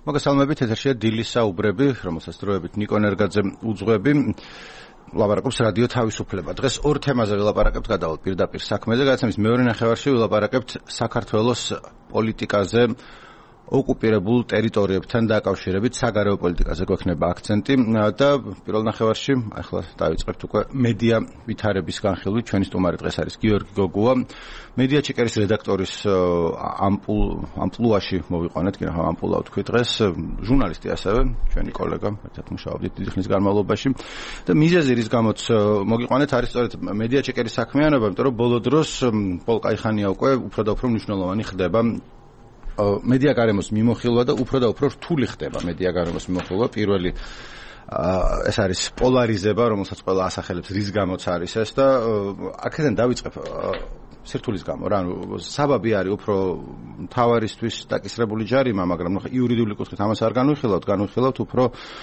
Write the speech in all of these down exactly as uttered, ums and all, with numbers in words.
მოგესალმებით, ეთერშია დილის საუბრები, რომელსაც დროებით ნიკო ნერგაძე უძღვები. ვლაპარაკობს რადიო თავისუფლება. დღეს ორ თემაზე ვილაპარაკებთ, გადავალთ პირდაპირ საქმეზე, გადაცემის მეორე ნახევარში ვილაპარაკებთ საქართველოს პოლიტიკაზე, ოკუპირებულ ტერიტორიებთან დაკავშირებით, საგარეო პოლიტიკაზე გვექნება აქცენტი და პირველ ნახევარში ახლა დავიწყებთ უკვე მედია ვითარების განხილვით. ჩვენი სტუმარი დღეს არის გიორგი გოგუა, მედია ჩეკერის რედაქტორის ამპლუაში მოვიყვანეთ, კი რა ამპლუა ვთქვი დღეს, ჟურნალისტი ასევე, ჩვენი კოლეგა, ერთად მუშაობდით დიდი ხნის განმავლობაში და მიზეზი რის გამოც მოგიყვანეთ არის სწორედ მედია ჩეკერის საქმიანობა, იმიტომ რომ ბოლო დროს პოლ კაიხანია უკვე უფრო და უფრო მნიშვნელოვანი ხდება მედია გარემოს მიმოხილვა და უფრო და უფრო რთული ხდება მედია გარემოს მიმოხილვა. პირველი ეს არის პოლარიზება, რომელსაც ყველა ასახელებს, რის გამოც არის ეს და აქედან დავიწყებ სირთულის გამო, რა, საბაბი არის უფრო მთავარისთვის დაკისრებული ჯარიმა, მაგრამ ნუ იურიდიული კუთხით ამას არ განვიხილავთ, განვიხილავთ უფრო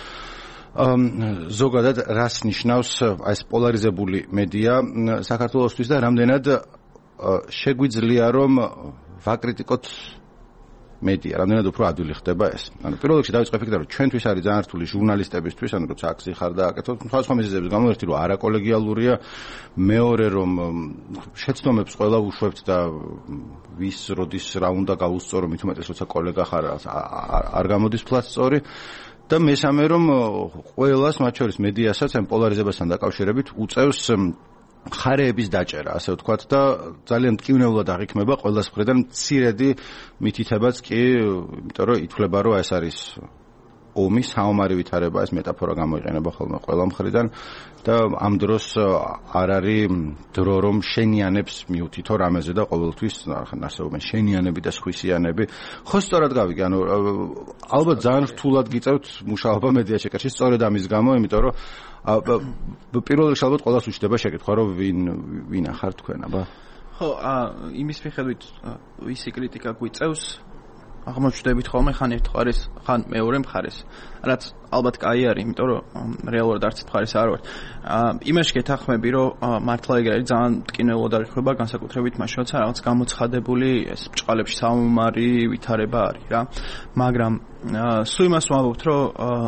ზოგადად რას ნიშნავს ეს პოლარიზებული მედია საქართველოსთვის და რამდენად შეგვიძლია რომ ვაკრიტიკოთ მედია, რამდენად უფრო ადვილი ხდება ეს. ანუ პირველ რიგში დავიწყებ იქიდან, რომ ჩვენთვის არის ძალიან რთული ჟურნალისტებისთვის, ანუ როცა აქ ხარ და აკეთებ სხვადასხვა მიზეზების გამო, ერთი რომ არაკოლეგიალურია, მეორე რომ შეცდომებს ყველა უშვებთ და ვის როდის რა უნდა გაუსწორო, მით უმეტეს როცა კოლეგა ხარ არ გამოდის ფლასწორი და მესამე რომ ყველას, მათ შორის მედიასაც ამ პოლარიზებასთან დაკავშირებით უწევს ხარეების დაჭერა, ასე ვთქვათ და ძალიან მტკივნეულად აღიქმება ყველას მხრიდან მცირედი მითითებაც კი, იმიტომ რომ ითვლება რომ ეს არის ომი, საომარი ვითარება, ეს მეტაფორა გამოიყენება ხოლმე ყველა მხრიდან და ამ დროს არ არის დრო რომ შენიანებს მიუთითო რამეზე და ყოველთვის არსებობენ შენიანები და სხვისიანები. ხო სწორად გავიგე, ანუ ალბათ ძალიან რთულად გიწევთ მუშაობა მედია ჩეკერში სწორედ ამის გამო, იმიტომ რომ პირველ რიგში ალბათ ყველას უჩნდება შეკითხვა, რომ ვინ ვინ ახარ თქვენ, აბა? ხო, იმის მიხედვით ვისი კრიტიკა გვიწევს, აღმოჩნდებით ხოლმე ხან ერთ მხარეს, ხან მეორე მხარეს. რაც ალბათ კაი არის, იმიტომ რომ რეალურად არც მხარეს არ ვარ. იმაში გეთანხმები, რომ მართლა ეგ არის ძალიან მტკივნეულად აღიქმება, განსაკუთრებით მაშინ, როცა რაღაც გამოცხადებული ეს ბჭყალებში საომარი ვითარება არის რა. მაგრამ სულ იმას ვამბობთ, რომ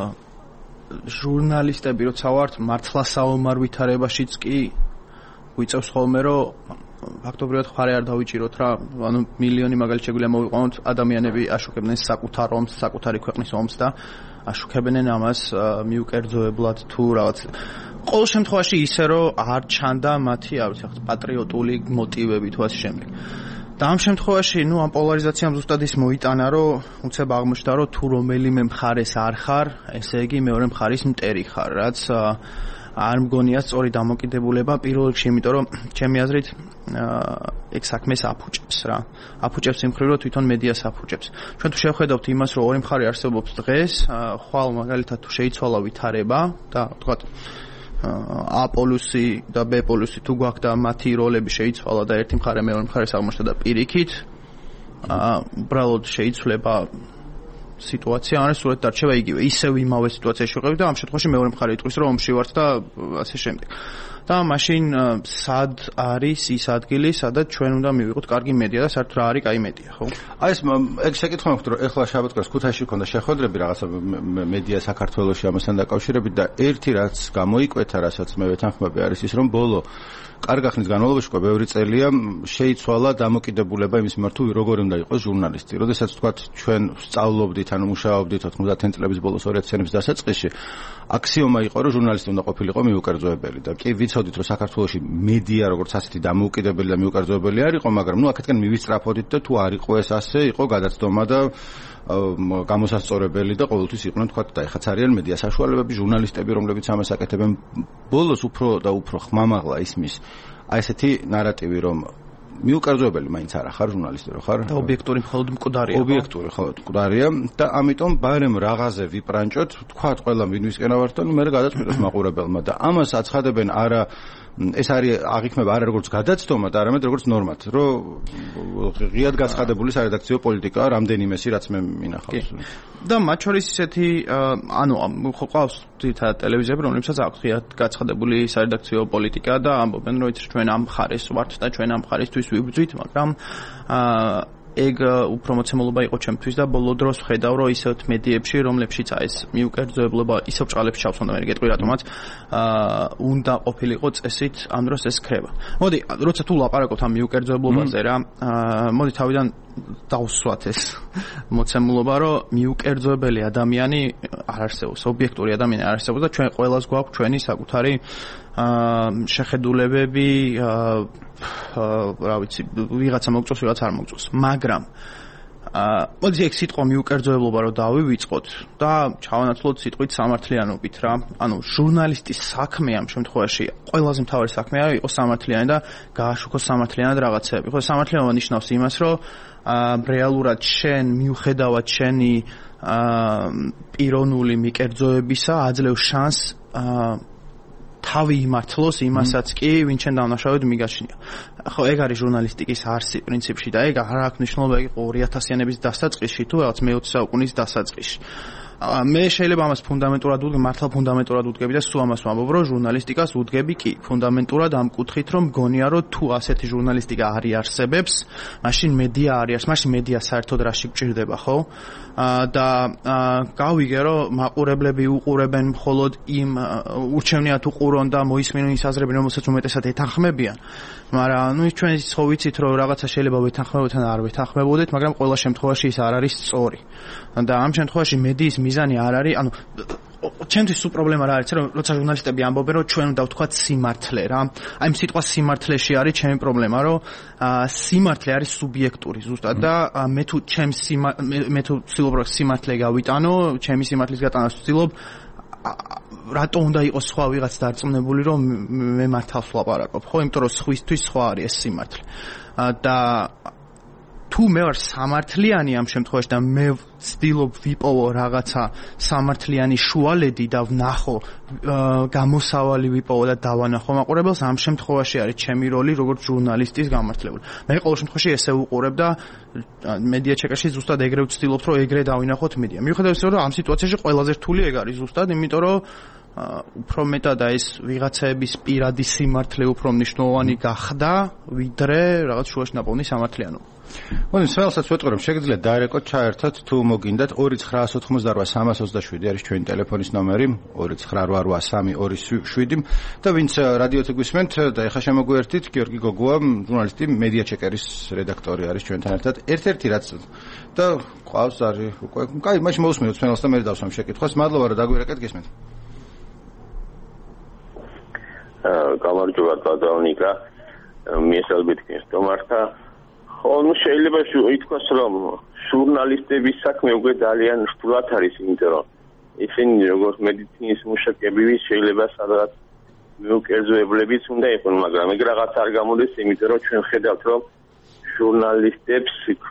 ჟურნალისტები როცა ვართ მართლა საომარ ვითარებაშიც კი გვიწევს ხოლმე რომ ფაქტობრივად ხარე არ დავიჭიროთ რა, ანუ მილიონი მაგალითად შეგვიძლია მოვიყვანოთ, ადამიანები აშუქებდნენ საკუთარ ომს, საკუთარი ქვეყნის ომს და აშუქებდნენ ამას მიუკერძოებლად თუ რაღაც. ყოველ შემთხვევაში ისე რომ არ ჩანდა მათი, არ ვიცი, პატრიოტული მოტივები თუ ასე შემდეგ. და ამ შემთხვევაში, ნუ ამ პოლარიზაციამ ზუსტად ის მოიტანა, რომ უცებ აღმოჩნდა, რომ თუ რომელიმე მხარეს არ ხარ, ესე იგი მეორე მხარის მტერი ხარ, რაც არ მგონია სწორი დამოკიდებულება პირველ რიგში, იმიტომ რომ ჩემი აზრით ეგ საქმეს აფუჭებს რა. აფუჭებს იმ მხრივ, რომ თვითონ მედიას აფუჭებს. ჩვენ თუ შევხედავთ იმას, რომ ორი მხარე არსებობს დღეს, ხვალ მაგალითად თუ შეიცვალა ვითარება და თქვათ A პოლუსი და B პოლუსი თუ გვაქვს და მათი როლები შეიცვალა და ერთი მხარე მეორე მხარეს აღმოჩნდა და პირიქით უბრალოდ შეიცვლება სიტუაცია, არის სულეთ დარჩება იგივე, ისევ იმავე სიტუაციაში ვიყავით და ამ შემთხვევაში მეორე მხარე იტყვის რომ ომში ვართ და ასე შემდეგ. და მაშინ სად არის ის ადგილი, სადაც ჩვენ უნდა მივიღოთ კარგი მედია და საერთოდ რა არის კაი მედია, ხო? აი ეს ეგ შეკითხვა მაქვს, რომ ეხლა შაბათს ქუთაისში ქონდა შეხვედრები რაღაცა მედია საქართველოში ამასთან დაკავშირებით და ერთი რაც გამოიკვეთა, რასაც მე ვეთანხმები არის ის, რომ ბოლო კარგ ახნის განმავლობაში უკვე ბევრი წელია შეიცვალა დამოკიდებულება იმის მიმართ, თუ როგორ უნდა იყოს ჟურნალისტი. როდესაც თქვათ ჩვენ სწავლობდით, ანუ მუშაობდით ოცდაათი წლების ბოლოს ორი ათი წლების დასაწყისში, აქსიომა იყო, რომ ჟურნალისტი უნდა ყოფილიყო მიუკერძოებელი და კი ვიცოდით, რომ საქართველოში მედია როგორც ასეთი დამოუკიდებელი და მიუკერძოებელი არ იყო, მაგრამ ნუ აქეთკენ მივისწრაფოდით და თუ არ იყო ეს ასე, იყო გადაცდომა და გამოსასწორებელი და ყოველთვის იყვნენ თქვათ და ეხაც არიან მედია საშუალებები, ჟურნალისტები, რომლებიც ამას აკეთებენ. ბოლოს უფრო და უფრო ხმამაღლა ისმის აი ესეთი ნარატივი, რომ მიუკერძოებელი მაინც არა ხარ ჟურნალისტი რო ხარ და ობიექტური მხოლოდ მკვდარია. ობიექტური მხოლოდ მკვდარია და ამიტომ ბარემ რაღაცე ვიპრანჭოთ, თქვათ ყველა ვინვისკენ ვართ და ნუ მე გადაწყვიტოს მაყურებელმა და ამას აცხადებენ არა ეს არის აღიქმება არა როგორც გადაცდომა და არამედ როგორც ნორმად, რომ ღიად გაცხადებული სარედაქციო პოლიტიკა რამდენიმესი რაც მე მინახავს. და მათ შორის ისეთი ანუ ხო ყავს თითქოს ტელევიზიები, რომლებსაც აქვს ღიად გაცხადებული სარედაქციო პოლიტიკა და ამბობენ, რომ ჩვენ ამ მხარეს ვართ და ჩვენ ამ მხარისთვის ვიბრძვით, მაგრამ ეგ უფრო მოცემულობა იყო ჩემთვის და ბოლო დროს ვხედავ რომ ისეთ მედიებში რომლებშიც აი ეს მიუკერძოებლობა ისევ ჭყალებს ჩავს უნდა მე გეტყვი რატომაც აა უნდა ყოფილიყო წესით ამ დროს ეს ქრება. მოდი როცა თუ ლაპარაკობთ ამ მიუკერძოებლობაზე რა აა მოდი თავიდან დავსვათ ეს მოცემულობა რომ მიუკერძოებელი ადამიანი არ არსებობს, ობიექტური ადამიანი არ არსებობს და ჩვენ ყველას გვაქვს ჩვენი საკუთარი აა შეხედულებები აა რა ვიცი ვიღაცა მოგწონს ვიღაცა არ მოგწონს, მაგრამ აა მოდი ეგ სიტყვა მიუკერძოებლობა რომ დავივიწყოთ და ჩავანაცვლოთ სიტყვით სამართლიანობით რა. ანუ ჟურნალისტის საქმე ამ შემთხვევაში ყველაზე მთავარი საქმე არის იყოს სამართლიანი და გააშუქოს სამართლიანად რაღაცები. ხო, სამართლიანობა ნიშნავს იმას, რომ აა რეალურად შენ მიუხედავად შენი აა პიროვნული მიკერძოებისა აძლევ შანსს აა თავი იმართლოს იმასაც კი, ვინ ჩვენ დავნაშავედ მიგაჩნია. ხო, ეგ არის ჟურნალისტიკის არსი პრინციპში და ეგ არ აქვს მნიშვნელობა ეგ ორი ათასიანების დასაწყისში თუ რაღაც მეოცე საუკუნის დასაწყისში. მე შეიძლება ამას ფუნდამენტურად ვუდგები, მართლა ფუნდამენტურად ვუდგები და სულ ამას ვამბობ, რომ ჟურნალისტიკას ვუდგები კი, ფუნდამენტურად ამ კუთხით, რომ მგონია, რომ თუ ასეთი ჟურნალისტიკა არ იარსებებს, მაშინ მედია არ იარსებებს, მაშინ მედია საერთოდ რაში გჭირდება, ხო? და გავიგე, რომ მაყურებლები უყურებენ მხოლოდ იმ ურჩევნიათ უყურონ და მოისმინონ ის აზრები, რომელსაც უმეტესად ეთანხმებიან. მაგრამ ნუ ჩვენ ის ხო ვიცით, რომ რაღაცა შეიძლება ვეთანხმებოდეთ ან არ ვეთანხმებოდეთ, მაგრამ ყველა შემთხვევაში ის არ არის სწორი. და ამ შემთხვევაში მედიის მიზანი არ არის, ანუ ჩემთვის სულ პრობლემა რა არის, რომ როცა ჟურნალისტები ამბობენ, რომ ჩვენ უნდა ვთქვათ სიმართლე რა. აი ამ სიტყვა სიმართლეში არის ჩემი პრობლემა, რომ სიმართლე არის სუბიექტური ზუსტად და მე თუ ჩემს მე თუ ვცდილობ რომ სიმართლე გავიტანო, ჩემი სიმართლის გატანას ვცდილობ, რატო უნდა იყოს სხვა ვიღაც დარწმუნებული, რომ მე მართავს ვლაპარაკობ, ხო? იმიტომ რომ სხვისთვის სხვა არის ეს სიმართლე. და თუ მე ვარ სამართლიანი ამ შემთხვევაში და მე ვცდილობ ვიპოვო რაღაცა სამართლიანი შუალედი და ვნახო გამოსავალი ვიპოვო და დავანახო მაყურებელს, ამ შემთხვევაში არის ჩემი როლი როგორც ჟურნალისტის გამართლებული. მე ყოველ შემთხვევაში ესე ვუყურებ და მედია ჩეკაში ზუსტად ეგრე ვცდილობ რომ ეგრე დავინახოთ მედია. მიუხედავად იმისა, რომ ამ სიტუაციაში ყველაზე რთული ეგ არის ზუსტად, იმიტომ რომ უფრო მეტად ეს ვიღაცების პირადი სიმართლე უფრო მნიშვნელოვანი გახდა, ვიდრე რაღაც შუაში ნაპოვნი სამართლიანობა. მოდი, სველსაც ვეტყვი, რომ შეგიძლიათ დაერეკოთ, ჩაერთოთ თუ მოგინდათ ორი ცხრა ოთხმოცდაოთხ სამას ოცდაშვიდი არის ჩვენი ტელეფონის ნომერი, ორი ცხრა ოთხ ოთხ სამი ორი შვიდი და ვინც რადიოთი გვისმენთ და ეხლა შემოგვიერთით, გიორგი გოგოა, ჟურნალისტი, მედია ჩეკერის რედაქტორი არის ჩვენთან ერთად. ერთ-ერთი რაც და ყავს არის უკვე, კაი, მაშინ მოусმინოთ სველს და მე დავსვამ შეკითხვას. მადლობა, რომ დაგვირეკეთ, გისმენთ. გამარჯობა დადავნიკა, მიესალმებით გესტომართა. ხო, ნუ შეიძლება ითქვას, რომ ჟურნალისტების საქმე უკვე ძალიან რთულად არის, იმიტომ რომ ისინი როგორც მედიცინის მუშაკები შეიძლება სადღაც მიუკერძოებლებიც უნდა იყვნენ, მაგრამ ეგ რაღაც არ გამოდის, იმიტომ რომ ჩვენ ხედავთ, რომ ჟურნალისტებს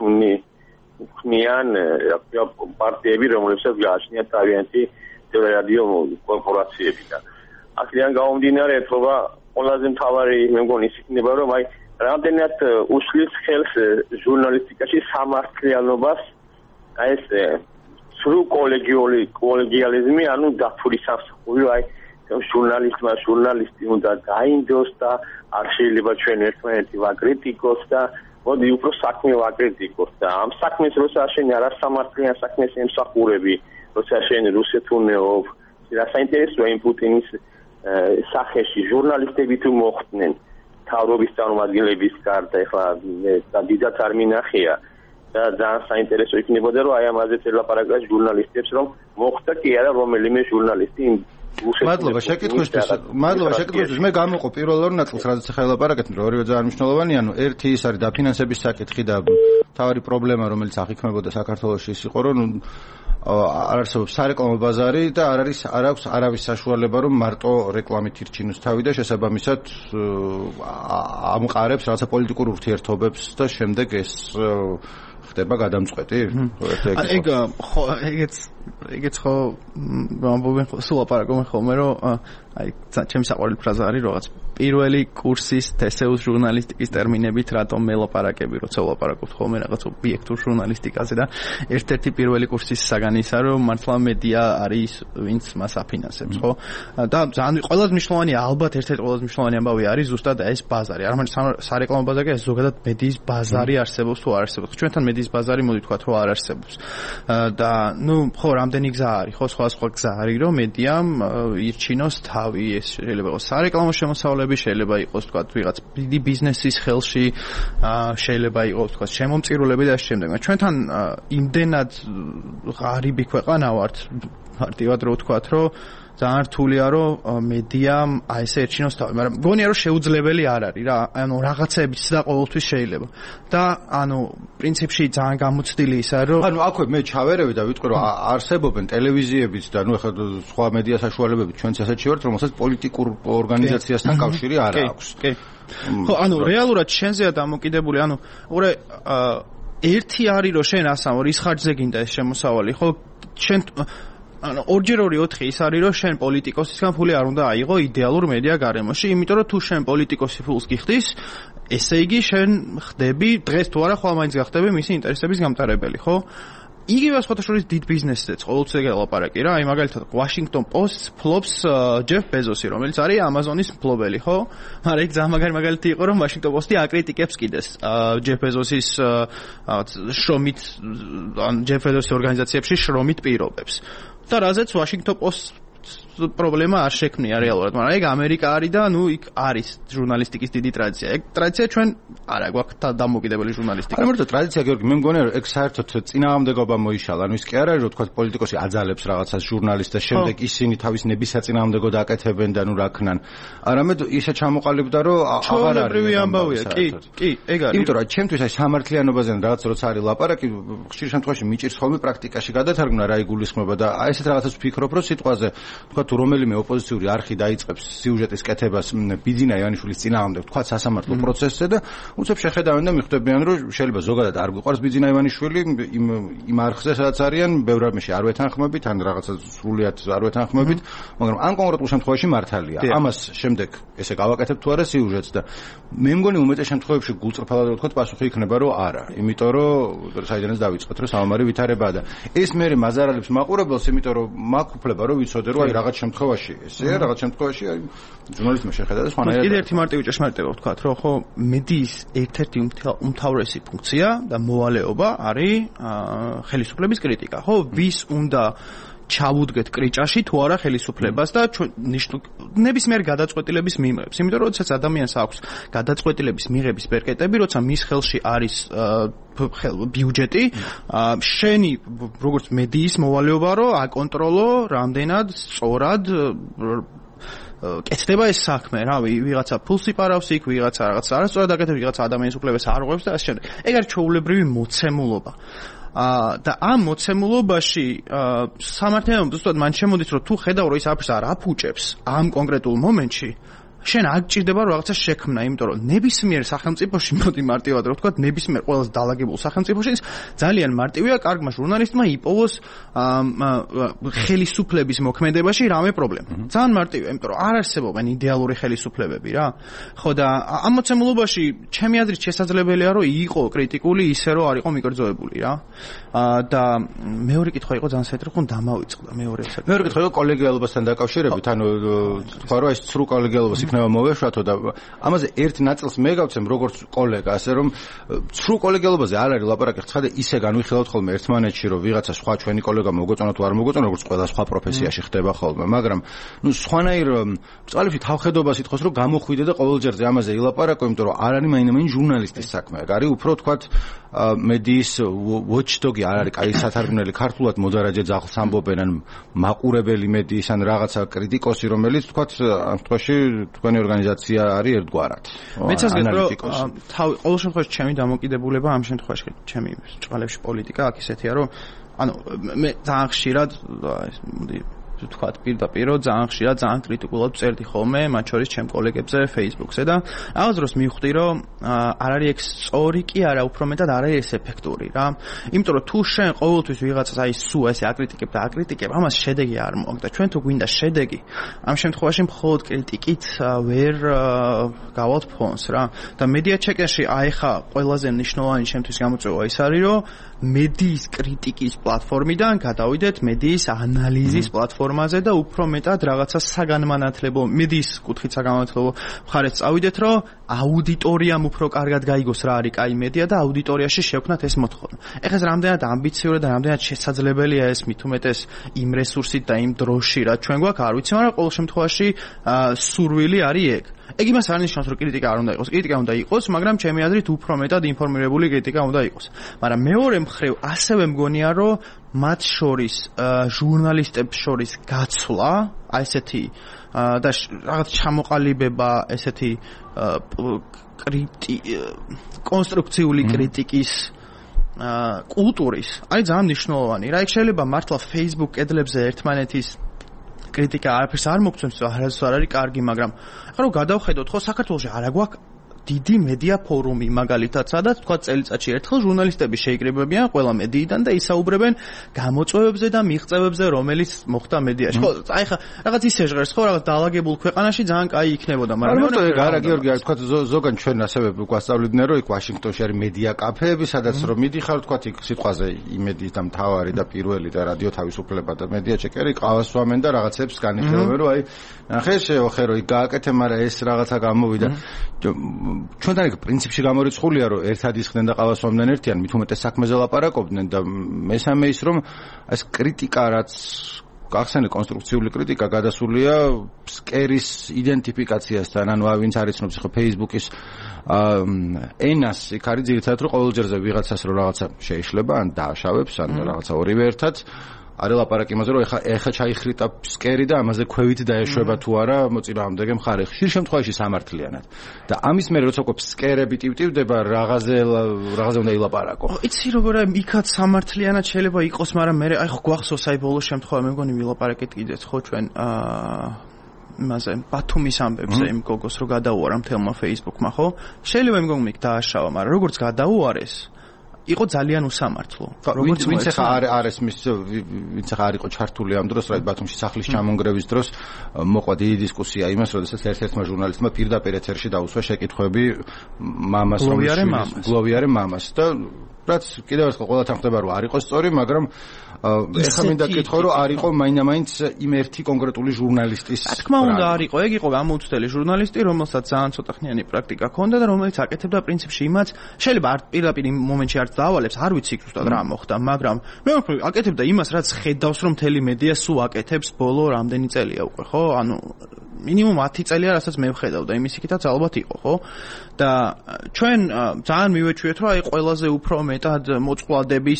ქმნიან პარტიები, რომლებსაც გააჩნიათ თავიანთი ტელერადიო კორპორაციები და აქედან გამომდინარე, ეთქობა ყველაზე მთავარი მე მგონი ის იქნება, რომ აი რამდენად უშლის ხელს ჟურნალისტიკაში სამართლიანობას, აი ეს სრულ კოლეგიალური კოლეგიალიზმი, ანუ დათვლის სამსახური, აი ჟურნალისტმა ჟურნალისტი უნდა დაინდოს და არ შეიძლება ჩვენ ერთმანეთი ვაკრიტიკოს და მოდი უფრო საქმე ვაკრიტიკოს და ამ საქმეს როცა შენ არ სამართლიან საქმეს ემსახურები, როცა შენ რუსეთუნეობ, რა საინტერესოა იმ პუტინის სახეში ჟურნალისტები თუ მოხდნენ თავრობის წარმომადგენლების გარდა, ეხლა და დიდად არ მინახია და ძალიან საინტერესო იქნებოდა, რომ აი ამაზე ელაპარაკოს ჟურნალისტებს, რომ მოხდა კი არა რომელიმე ჟურნალისტი მადლობა შეკითხვისთვის. მადლობა შეკითხვისთვის. მე გამოვყო პირველ ორ ნაწილს, რადგან ახლა ელაპარაკეთ, რომ ორივე ძალიან მნიშვნელოვანია. ანუ ერთი ის არის დაფინანსების საკითხი და თავარი პრობლემა, რომელიც აღიქმებოდა საქართველოში ის იყო, რომ არ არსებობს სარეკლამო ბაზარი და არ არის არ აქვს არავის საშუალება, რომ მარტო რეკლამით ირჩინოს თავი და შესაბამისად ამყარებს რაღაცა პოლიტიკურ ურთიერთობებს და შემდეგ ეს ხდება გადამწყვეტი. ეგ ხო ეგეც ეგეც ხო ვამბობენ სულ აპარაკობენ ხოლმე, რომ აი ჩემი საყვარელი ფრაზა არის რაღაც პირველი კურსის თესეუს ჟურნალისტიკის ტერმინებით რატომ მელაპარაკები, როცა ვლაპარაკობთ ხოლმე რაღაც ობიექტურ ჟურნალისტიკაზე და ერთ-ერთი პირველი კურსის საგანი ისაა, რომ მართლა მედია არის ვინც მას აფინანსებს, ხო? და ძალიან ყველაზე მნიშვნელოვანია, ალბათ ერთ-ერთი ყველაზე მნიშვნელოვანი ამბავი არის ზუსტად ეს ბაზარი. არ მარტო სარეკლამო ბაზარი, ეს ზოგადად მედიის ბაზარი არსებობს თუ არ არსებობს. ჩვენთან მედიის ბაზარი მოდი თქვათ რომ არ არსებობს და ნუ ხო რამდენი გზა არის ხო სხვა სხვა გზა არის რომ მედიამ ირჩინოს თავი ეს შეიძლება იყოს სარეკლამო შემოსავლები შეიძლება იყოს თქვათ ვიღაც დიდი ბიზნესის ხელში შეიძლება იყოს თქვათ შემომწირულები და ამ შემდეგ ჩვენთან იმდენად ღარიბი ქვეყანა ვართ მარტივად რო ვთქვათ რომ ძალიან რთულია რომ მედიამ აი ესე ერჩინოს თავი, მაგრამ მგონია რომ შეუძლებელი არ არის რა, ანუ რაღაცებიც და ყოველთვის შეიძლება. და ანუ პრინციპში ძალიან გამოცდილი ის არის რომ ანუ აქვე მე ჩავერევი და ვიტყვი რომ არსებობენ ტელევიზიებიც და ნუ ახლა სხვა მედია საშუალებები ჩვენც ასეთში ვართ, რომელსაც პოლიტიკურ ორგანიზაციასთან კავშირი არ აქვს. კი. ხო, ანუ რეალურად შენზეა დამოკიდებული, ანუ უყურე ერთი არის რომ შენ ასამო რის ხარჯზე გინდა ეს შემოსავალი, ხო? შენ ანუ ორჯერ ორი ოთხი ის არის რომ შენ პოლიტიკოსისგან ფული არ უნდა აიღო იდეალურ მედია გარემოში, იმიტომ რომ თუ შენ პოლიტიკოსი ფულს გიხდის, ესე იგი შენ ხდები დღეს თუ არა ხვალ მაინც გახდები მისი ინტერესების გამტარებელი, ხო? იგივე სხვათა შორის დიდ ბიზნესზეც ყოველთვის ეგ ელაპარაკი რა, აი მაგალითად Washington Post ფლობს ჯეფ ბეზოსი, რომელიც არის Amazon-ის მფლობელი, ხო? მაგრამ ეგ ძალიან მაგარი მაგალითი იყო, რომ Washington Post-ი აკრიტიკებს კიდეს ჯეფ ბეზოსის შრომით, ან ჯეფ ბეზოსის ორგანიზაციებში შრომით პირობებს. და რაზეც Washington Post პრობლემა არ შექმნია რეალურად, მაგრამ ეგ ამერიკა არის და ნუ იქ არის ჟურნალისტიკის დიდი ტრადიცია. ეგ ტრადიცია ჩვენ არა გვაქვს დამოკიდებელი ჟურნალისტიკა. არა, მაგრამ ტრადიცია გიორგი, მე მგონია რომ ეგ საერთოდ წინააღმდეგობა მოიშალა. ანუ ის კი არ არის რომ თქვა პოლიტიკოსი აძალებს რაღაცას ჟურნალისტს და შემდეგ ისინი თავის ნებისაწინააღმდეგოდ აკეთებენ და ნუ რა ქნან. არამედ ისე ჩამოყალიბდა რომ აღარ არის. ჩვეულებრივი ამბავია, კი, კი, ეგ არის. იმიტომ რომ ჩემთვის აი სამართლიანობაზე რაღაც როცა არის ლაპარაკი, ხშირ შემთხვევაში მიჭირს ხოლმე პრაქტიკაში გადათარგმნა რა იგულისხმება და აი ესეთ რაღაცას ვფიქრობ რომ სიტყვაზე თქვა თუ რომელიმე ოპოზიციური არხი დაიწყებს სიუჟეტის კეთებას ბიძინა ივანიშვილის წინააღმდეგ თქვა სასამართლო პროცესზე და უცებ შეხედავენ და მიხვდებიან რომ შეიძლება ზოგადად არ გვიყვარს ბიძინა ივანიშვილი იმ იმ არხზე სადაც არიან ბევრ რამეში არ ვეთანხმებით ან რაღაცა სრულიად არ ვეთანხმებით, მაგრამ ან კონკრეტულ შემთხვევაში მართალია. ამას შემდეგ ესე გავაკეთებ თუ არა სიუჟეტს და მე მგონი უმეტეს შემთხვევებში გულწრფელად ვთქვათ პასუხი იქნება რომ არა, იმიტომ რომ საიდანაც დავიწყეთ რომ სამომარი ვითარებაა და ეს მე მაზარალებს მაყურებელს, იმიტომ რომ მაქვს უფლება რომ ვიცოდე რომ აი რაღაც შემთხვევაში ესე რაღაც შემთხვევაში აი ჟურნალისტმა შეხედა და სხვანაირად. კიდევ ერთი მარტივი ჭეშმარიტება ვთქვათ, რომ ხო მედიის ერთ-ერთი უმთავრესი ფუნქცია და მოვალეობა არის ხელისუფლების კრიტიკა. ხო, ვის უნდა ჩავუდგეთ კრიჭაში თუ არა ხელისუფლებას და ნებისმიერ გადაწყვეტილების მიმღებს. იმიტომ რომ როდესაც ადამიანს აქვს გადაწყვეტილების მიღების პერკეტები, როცა მის ხელში არის ბიუჯეტი, შენი როგორც მედიის მოვალეობა რომ აკონტროლო რამდენად სწორად კეთდება ეს საქმე, რავი, ვიღაცა ფულს იპარავს იქ, ვიღაცა რაღაც არასწორად აკეთებს, ვიღაცა ადამიანის უფლებას არ უღებს და ასე შემდეგ. ეგ არის ჩვეულებრივი მოცემულობა. და ამ მოცემულობაში სამართლიანობა ზუსტად მან შემოდის რომ თუ ხედავ რომ ის არაფერს არ აფუჭებს ამ კონკრეტულ მომენტში შენ არ გჭირდება რომ რაღაცა შექმნა, იმიტომ რომ ნებისმიერ სახელმწიფოში, მოდი მარტივად რომ ვთქვათ, ნებისმიერ ყველაზე დაალაგებულ სახელმწიფოში ძალიან მარტივია კარგმა ჟურნალისტმა იპოვოს ხელისუფლების მოქმედებაში რამე პრობლემა. ძალიან მარტივია, იმიტომ რომ არ არსებობენ იდეალური ხელისუფლებები რა. ხო და ამ მოცემულობაში ჩემი აზრით შესაძლებელია რომ იყო კრიტიკული ისე რომ არ იყო მიკერძოებული რა. და მეორე კითხვა იყო ძალიან საერთო, ხომ დამავიწყდა მეორე საკითხი. მეორე კითხვა იყო კოლეგიალობასთან დაკავშირებით, ანუ თქვა რომ ეს ცრუ კოლეგიალობას მოვეშვათო და ამაზე ერთ ნაწილს მე გავცემ როგორც კოლეგა, ასე რომ ცრუ კოლეგიალობაზე არ არის ლაპარაკი, ცხადე ისე განვიხილავთ ხოლმე ერთმანეთში, რომ ვიღაცა სხვა ჩვენი კოლეგა მოგეწონა თუ არ მოგეწონა, როგორც ყველა სხვა პროფესიაში ხდება ხოლმე, მაგრამ ნუ სხვანაირ წყალებში თავხედობას ითხოვს, რომ გამოხვიდე და ყოველჯერზე ამაზე ილაპარაკო, იმიტომ რომ არ არის მაინდა-მაინც ჟურნალისტის საქმე, არის უფრო თქვათ მედიის watchdog-ი არ არის კაი სათარგმნელი ქართულად მოდარაჯე ძაღლს ამბობენ ან მაყურებელი მედიის ან რაღაცა კრიტიკოსი, რომელიც თქვათ ამ შემთხვევაში თქვენი ორგანიზაცია არის ერთგვარად. მეც ასე გეტყვი, თავი ყოველ შემთხვევაში ჩემი დამოკიდებულება ამ შემთხვევაში ჩემი ჭყალებში პოლიტიკა აქ ისეთია, რომ ანუ მე ძალიან ხშირად მოდი ვთქვათ პირდაპირ ძალიან ხშირად ძალიან კრიტიკულად წერდი ხოლმე მათ შორის ჩემ კოლეგებზე Facebook-ზე და რაღაც დროს მივხვდი რომ არ არის ეგ სწორი კი არა, უფრო მეტად არ არის ეს ეფექტური რა. იმიტომ რომ თუ შენ ყოველთვის ვიღაცას აი სულ ესე აკრიტიკებ და აკრიტიკებ, ამას შედეგი არ მოაქვს და ჩვენ თუ გვინდა შედეგი, ამ შემთხვევაში მხოლოდ კრიტიკით ვერ გავალთ ფონს რა. და მედია ჩეკერში აი ხა ყველაზე მნიშვნელოვანი ჩემთვის გამოწვევა ის არის რომ მედიის კრიტიკის პლატფორმიდან გადავიდეთ მედიის ანალიზის პლატფორმით ფორმაზე და უფრო მეტად რაღაცა საგანმანათლებლო მედიის კუთხით საგანმანათლებლო მხარეს წავიდეთ, რომ აუდიტორიამ უფრო კარგად გაიგოს რა არის კაი მედია და აუდიტორიაში შევქნათ ეს მოთხოვნა. ეხლა რამდენად ამბიციური და რამდენად შესაძლებელია ეს მით უმეტეს იმ რესურსით და იმ დროში, რაც ჩვენ გვაქვს, არ ვიცი, მაგრამ ყოველ შემთხვევაში სურვილი არის ეგ. ეგ იმას არ ნიშნავს, რომ კრიტიკა არ უნდა იყოს. კრიტიკა უნდა იყოს, მაგრამ ჩემი აზრით უფრო მეტად ინფორმირებული კრიტიკა უნდა იყოს. მაგრამ მეორე მხრივ ასევე მგონია, რომ მათ შორის ჟურნალისტებს შორის გაცვლა, აი ესეთი და რაღაც ჩამოყალიბება, ესეთი კრიტი კონსტრუქციული კრიტიკის კულტურის არის ძალიან მნიშვნელოვანი. რა იქ შეიძლება მართლა Facebook კედლებზე ერთმანეთის კრიტიკა არაფერს არ მოგცემს, არასდროს არ არის კარგი, მაგრამ ახლა რომ გადავხედოთ, ხო, საქართველოში არა გვაქვს დიდი მედია ფორუმი, მაგალითად, სადაც თქვა წელიწადში ერთხელ ჟურნალისტები შეიკრიბებიან ყველა მედიიდან და ისაუბრებენ გამოწვევებზე და მიღწევებზე, რომელიც მოხდა მედიაში. ხო, აი ხა რაღაც ისე ჟღერს, ხო, რაღაც დაალაგებულ ქვეყანაში ძალიან კაი იქნებოდა, მაგრამ მე ვთქვი, არა გიორგი, აი თქვა ზოგან ჩვენ ასევე გვასწავლიდნენ, რომ იქ ვაშინგტონში არის მედია კაფეები, სადაც რომ მიდიხარ, თქვა იქ სიტყვაზე იმედის და მთავარი და პირველი და რადიო თავისუფლება და მედია ჩეკერი ყავას სვამენ და რაღაცებს განიხილავენ, რომ აი ნახე შეოხე რომ იქ გააკეთე, მაგრამ ეს რაღაცა გამოვიდა. ჩვენთან ეგ პრინციპში გამორიცხულია, რომ ერთად ისხდნენ და ყავას სვამდნენ ერთიან, მით უმეტეს საქმეზე ლაპარაკობდნენ და მესამე ის რომ ეს კრიტიკა რაც გახსენე კონსტრუქციული კრიტიკა გადასულია ფსკერის იდენტიფიკაციასთან, ანუ ვინც არ იცნობს ხო Facebook-ის ენას, იქ არის ძირითადად რომ ყოველ ჯერზე ვიღაცას რომ რაღაცა შეიშლება, ან დააშავებს, ან რაღაცა ორივე ერთად არის ლაპარაკი იმაზე, რომ ეხა ეხა ჩაიხრიტა ფსკერი და ამაზე ქვევით დაეშვება თუ არა მოწინააღმდეგე მხარე. ხშირ შემთხვევაში სამართლიანად. და ამის მერე როცა უკვე ფსკერები ტივტივდება, რაღაცე რაღაცე უნდა ილაპარაკო. იცი როგორ იქაც სამართლიანად შეიძლება იყოს, მაგრამ მე აი ხო გვახსოვს აი ბოლო შემთხვევა, მე მგონი ვილაპარაკეთ კიდეც ხო ჩვენ აა იმაზე ბათუმის ამბებზე იმ გოგოს რო გადაუარა მთელმა Facebook-მა, ხო? შეიძლება იმ გოგომ იქ დააშავა, მაგრამ როგორც გადაუარეს იყო ძალიან უსამართლო. როგორც ვინც ახლა არ არის მის ვინც ახლა არ იყო ჩართული ამ დროს, რა ბათუმში სახლის ჩამონგრევის დროს მოყვა დიდი დისკუსია იმას, როდესაც ერთ-ერთმა ჟურნალისტმა პირდაპირ ეთერში დაუსვა შეკითხვები მამას, რომ გლოვიარე მამას და რაც კიდევ ერთხელ ყველათან ხდება, რომ არ იყო სწორი, მაგრამ ეხლა მინდა გკითხო, რომ არ იყო მაინდა-მაინც იმ ერთი კონკრეტული ჟურნალისტის. რა თქმა უნდა არ იყო, ეგ იყო გამოუცდელი ჟურნალისტი, რომელსაც ძალიან ცოტა ხნიანი პრაქტიკა ჰქონდა და რომელიც აკეთებდა პრინციპში იმას, შეიძლება არ პირდაპირ იმ მომენტში არც დაავალებს, არ ვიცი ზუსტად რა მოხდა, მაგრამ მე ვფიქრობ, აკეთებდა იმას, რაც ხედავს, რომ მთელი მედია სულ აკეთებს ბოლო რამდენი წელია უკვე, ხო? ანუ მინიმუმ ათი წელია, რასაც მე ვხედავ და იმის იქითაც ალბათ იყო, ხო? და ჩვენ ძალიან მივეჩვიეთ, რომ აი ყველაზე უფრო მეტად მოწყვლადების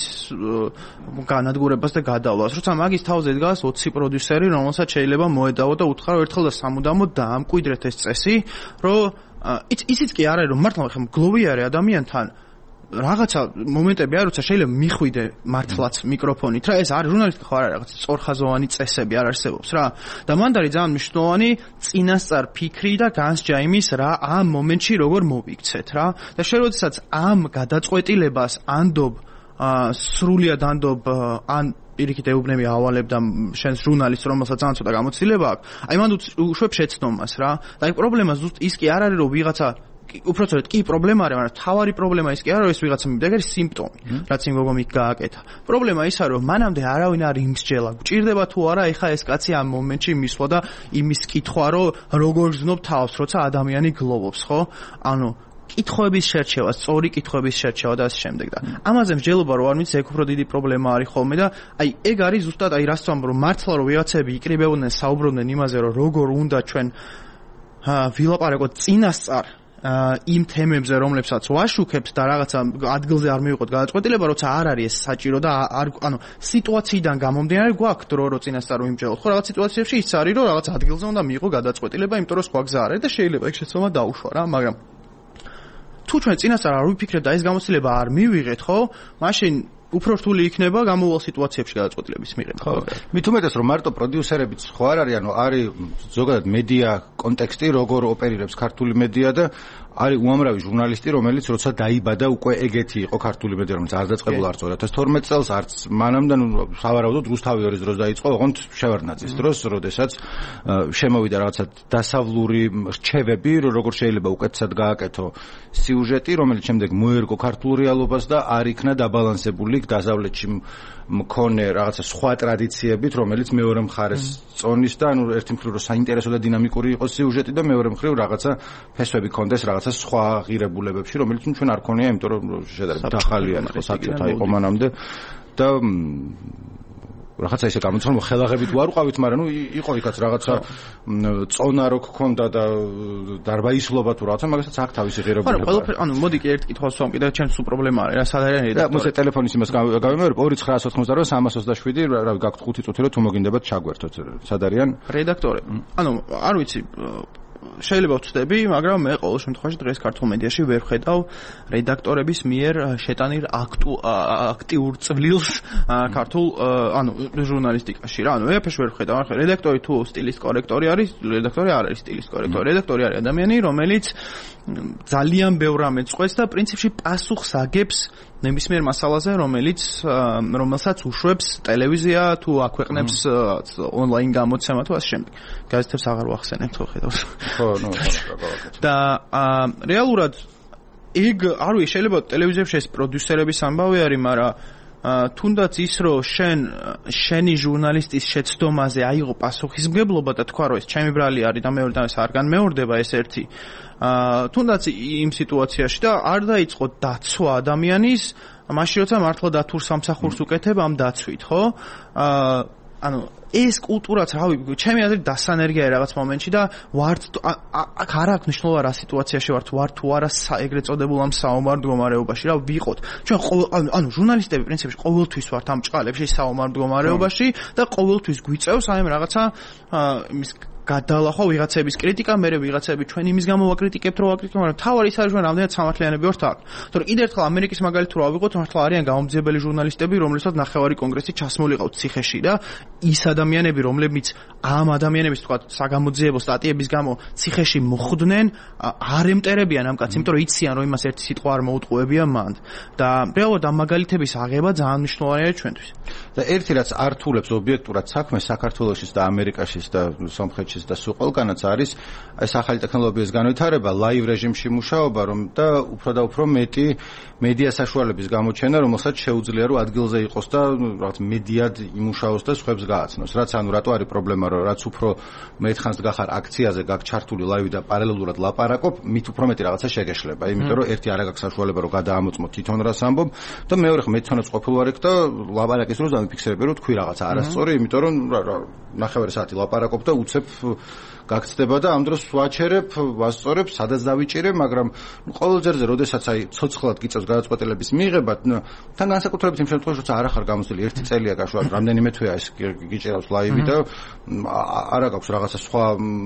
განადგურებას და გადავლას. როცა მაგის თავზე დგას ოცი პროდიუსერი, რომელსაც შეიძლება მოედაო და უთხრა ერთხელ და სამუდამოდ დაამკვიდრეთ ეს წესი, რომ ისიც კი არ არის, რომ მართლა ხომ გლოვიარე ადამიანთან რაღაცა მომენტები არის, როცა შეიძლება მიხვიდე მართლაც მიკროფონით, რა ეს არის ჟურნალისტი ხო არა რაღაც სწორხაზოვანი წესები არ არსებობს რა. და მანდ არის ძალიან მნიშვნელოვანი წინასწარ ფიქრი და განსჯა იმის რა ამ მომენტში როგორ მოვიქცეთ რა. და შენ როდესაც ამ გადაწყვეტილებას ანდობ სრულიად ანდობ ან პირიქით ეუბნები ავალებ და შენს ჟურნალისტს რომელსაც ძალიან ცოტა გამოცდილება აქვს, აი მანდ უშვებ შეცდომას რა. და აი პრობლემა ზუსტ ის კი არ არის, რომ ვიღაცა უпроцент კი პრობლემა არის, მაგრამ თავარი პრობლემა ის კი არა, რომ ეს ვიღაცა მივიდა, ეს სიმპტომი, რაც იმ გოგომ იქ გააკეთა. პრობლემა ის არის, რომ მანამდე არავინ არ იმსჯელა. გჭირდება თუ არა ეხა ეს კაცი ამ მომენტში მისვლა და იმის კითხვა, რომ როგორ გზნობ თავს, როცა ადამიანი გლოვობს, ხო? ანუ კითხვების შერჩევა, სწორი კითხვების შერჩევა და ასე შემდეგ და ამაზე მსჯელობა რო არ მიცი, ეგ უფრო დიდი პრობლემა არის ხოლმე და აი ეგ არის ზუსტად აი რას ვამბობ, რომ მართლა რომ ვიღაცები იკრიბებოდნენ, საუბრობდნენ იმაზე, რომ როგორ უნდა ჩვენ ვილაპარაკოთ წინასწარ იმ თემებზე, რომლებსაც ვაშუქებთ და რაღაცა ადგილზე არ მივიღოთ გადაწყვეტილება, როცა არ არის ეს საჭირო და არ ანუ სიტუაციიდან გამომდინარე გვაქვს დრო რო წინასწარ ვიმჯელოთ. ხო, რაღაც სიტუაციებში ის არის, რომ რაღაც ადგილზე უნდა მიიღო გადაწყვეტილება, იმიტომ რომ სხვა გზა არ არის და შეიძლება ეგ შეცდომა დაუშვა რა, მაგრამ თუ ჩვენ წინასწარ არ ვიფიქრებთ და ეს გამოცდილება არ მივიღეთ, ხო, მაშინ უფრო რთული იქნება გამოვალ სიტუაციებში გადაწყვეტილების მიღება. ხო. მით უმეტეს რომ მარტო პროდიუსერებიც ხო არ არის, ანუ არის ზოგადად მედია კონტექსტი, როგორ ოპერირებს ქართული მედია და არის უამრავი ჟურნალისტი, რომელიც როცა დაიბადა უკვე ეგეთი იყო ქართული მედია, რომელიც არ დაწყებულა არც ორი ათას თორმეტ წელს, არც მანამდე, ნუ სავარაუდოდ რუსთავი ორის დროს დაიწყო, ოღონდ შევარდნაძის დროს, როდესაც შემოვიდა რაღაცა დასავლური რჩევები, როგორ შეიძლება უკეთესად გააკეთო სიუჟეტი, რომელიც შემდეგ მოერგო ქართულ რეალობას და არ იქნა დაბალანსებული დასავლეთში მქონე რაღაცა სხვა ტრადიციებით, რომელიც მეორე მხარეს წონის და ანუ ერთი მხრივ რომ საინტერესო და დინამიკური იყოს სიუჟეტი და მეორე მხრივ რაღაცა ფესვები კონდეს რაღაცა სხვა ღირებულებებში, რომელიც ჩვენ არ ქონია, იმიტომ რომ შედარებით ახალია ხო საკითხი იყო მანამდე და რაღაცა ისე გამოცხადდა, რომ ხელაღებით ვარ ვყავით, მაგრამ ნუ იყო იქაც რაღაცა წონა რო გქონდა და დარბაისლობა თუ რაღაცა, მაგასაც აქ თავისი ღირებულება. ანუ ყველაფერი, ანუ მოდი კი ერთ კითხვას ვამყიდე, ჩემს სულ პრობლემა არის, რა სად არის რედაქტორი. და მოსე ტელეფონის იმას გავიმეორებ ორი ცხრა ოცდაოთხმოცდაოთხ სამას ოცდაშვიდი, რავი, გაქვთ ხუთი წუთი რომ თუ მოგინდებათ ჩაგვერთოთ. სად არიან? რედაქტორი. ანუ არ ვიცი შეიძლება ვწდები, მაგრამ მე ყოველ შემთხვევაში დღეს ქართულ მედიაში ვერ ხედავ რედაქტორების მიერ შეტანილ აქტიურ წვლილს ქართულ ანუ ჟურნალისტიკაში რა. ანუ ეფშ ვერ ხედავ. ახლა რედაქტორი თუ სტილის კორექტორი არის, რედაქტორი არ არის სტილის კორექტორი. რედაქტორი არის ადამიანი, რომელიც ძალიან ბევრ რამეს წყვეტს და პრინციპში პასუხს აგებს ნებისმიერ მასალაზე, რომელიც რომელსაც უშვებს ტელევიზია თუ აქვეყნებს ონლაინ გამოცემა თუ ასე შემდეგ. გაზეთებს აღარ ვახსენებ, ხო ხედავს. ხო, ნუ გავაკეთე. და რეალურად ეგ არ ვიცი, შეიძლება ტელევიზიებში ეს პროდიუსერების ამბავი არის, მაგრამ თუნდაც ის რომ შენ შენი ჟურნალისტის შეცდომაზე აიღო პასუხისმგებლობა და თქვა რომ ეს ჩემი ბრალი არის და მეორე და ეს არ განმეორდება ეს ერთი თუნდაც იმ სიტუაციაში და არ დაიწყო დაცვა ადამიანის მაშინ როცა მართლა დათურ სამსახურს უკეთებ ამ დაცვით ხო ანუ ეს კულტურაც რავი ჩემი აზრით დასანერგია რაღაც მომენტში და ვარ აქ არ აქვს მნიშვნელობა რა სიტუაციაში ვარ ვარ თუ არა ეგრეთ წოდებულ ამ საომარ მდგომარეობაში რა ვიყოთ ჩვენ ანუ ჟურნალისტები პრინციპში ყოველთვის ვართ ამ ჭყალებში საომარ მდგომარეობაში და ყოველთვის გვიწევს აი რაღაცა იმის გადალახვა ვიღაცების კრიტიკა, მე ვიღაცები ჩვენ იმის გამო ვაკრიტიკებთ, რომ ვაკრიტიკებთ, მაგრამ თავარი ის არის, რომ რამდენად სამართლიანები ვართ აქ. თორე კიდევ ერთხელ ამერიკის მაგალითად რო ავიღოთ, მართლა არიან გამომძიებელი ჟურნალისტები, რომლებსაც ნახევარი კონგრესი ჩასმული ყავთ ციხეში და ის ადამიანები, რომლებიც ამ ადამიანების თქვა საგამოძიებო სტატიების გამო ციხეში მოხვდნენ, არ ემტერებიან ამ კაცს, იმიტომ რომ იციან, რომ იმას ერთი სიტყვა არ მოუტყუებია მანდ. და რეალურად ამ მაგალითების აღება ძალიან მნიშვნელოვანია ჩვენთვის. და ერთი რაც ართულებს ობიექტურად საქმეს საქართველოშიც და ამერიკაშიც და სომხეთშიც და სულ ყველგანაც არის ეს ახალი ტექნოლოგიის განვითარება, ლაივ რეჟიმში მუშაობა, რომ და უფრო და უფრო მეტი მედია საშუალების გამოჩენა, რომელსაც შეუძლია რომ ადგილზე იყოს და რაღაც მედიად იმუშაოს და სხვებს გააცნოს. რაც ანუ რატო არის პრობლემა, რომ რაც უფრო მეთხანს დგახარ აქციაზე, გაკ ჩართული ლაივი და პარალელურად ლაპარაკობ, მით უფრო მეტი რაღაცა შეგეშლება. იმიტომ რომ ერთი არ აქვს საშუალება რომ გადაამოწმო თვითონ რას ამბობ და მეორე მე თვითონაც ყოფილ ვარ იქ და ლაპარაკის დროს დამიფიქსირებ რომ თქვი რაღაცა არასწორი, იმიტომ რომ ნახევარი საათი ლაპარაკობ და უცებ გაგწდება და ამ დროს ვაჩერებ, ვასწორებ, სადაც დავიჭირე, მაგრამ ყოველ ჯერზე, როდესაც აი ცოცხლად გიწევს გადაწყვეტილების მიღება, თან განსაკუთრებით იმ შემთხვევაში, როცა არ ახარ გამოცდილი ერთი წელია გაშუალებით, რამდენიმე თვეა ეს გიჭირავს ლაივი და არა გაქვს რაღაცა სხვა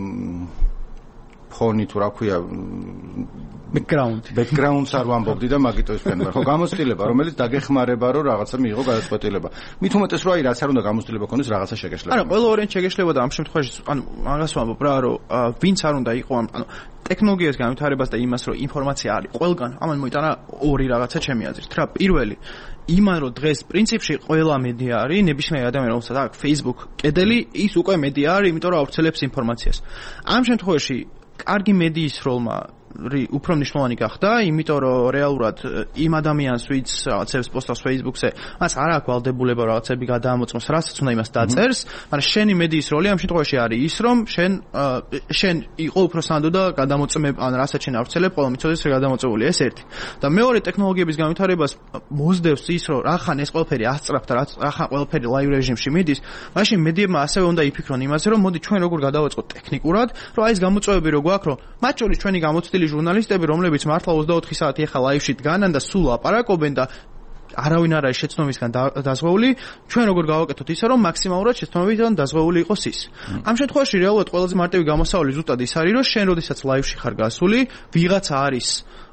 ფონი თუ რა ქვია background background-ს არ ვამბობდი და მაგიტო ის ფენა ხო გამოცდილება რომელიც დაგეხმარება რომ რაღაცა მიიღო გადაწყვეტილება მით უმეტეს რომ აი რაც არ უნდა გამოცდილება ქონდეს რაღაცა შეგეშლება არა ყველა ორენ შეგეშლება და ამ შემთხვევაში ანუ მაგას ვამბობ რა რომ ვინც არ უნდა იყო ანუ ტექნოლოგიას განვითარებას და იმას რომ ინფორმაცია არის ყველგან ამან მოიტანა ორი რაღაცა ჩემი აზრით რა პირველი იმან რომ დღეს პრინციპში ყველა მედია არის ნებისმიერ ადამიანს რომელსაც აქვს Facebook კედელი ის უკვე მედია არის იმიტომ რომ ავრცელებს ინფორმაციას ამ შემთხვევაში კარგი მედიის როლმა უფრო მნიშვნელოვანი გახდა, იმიტომ რომ რეალურად იმ ადამიანს, ვინც რაღაცებს პოსტავს Facebook-ზე, მას არ აქვს ვალდებულება რაღაცები გადაამოწმოს, რასაც უნდა იმას დაწერს, მაგრამ შენი მედიის როლი ამ შემთხვევაში არის ის, რომ შენ შენ იყო უფრო სანდო და გადამოწმებ, ან რასაც შენ ავრცელებ, ყველა მიცოდეს რა გადამოწმებულია, ეს ერთი. და მეორე ტექნოლოგიების განვითარებას მოსდევს ის, რომ რახან ეს ყველაფერი ასწრაფთ და რახან ყველაფერი ლაივ რეჟიმში მიდის, მაშინ მედიებმა ასევე უნდა იფიქრონ იმაზე, რომ მოდი ჩვენ როგორ გადავაწყოთ ტექნიკურად, რომ აი ეს გამოწვევები რო გვაქვს, რომ მათ შორის ჩვენი გამოცდილი ჟურნალისტები, რომლებიც მართლა ოცდაოთხი საათი ახლა ლაივში დგანან და სულ აპარაკობენ და არავინ არ არის შეცდომისგან დაზღვეული, ჩვენ როგორ გავაკეთოთ ისე, რომ მაქსიმალურად შეცდომებიდან დაზღვეული იყოს ის. ამ შემთხვევაში რეალურად ყველაზე მარტივი გამოსავალი ზუსტად ის არის, რომ შენ როდესაც ლაივში ხარ გასული, ვიღაცა არის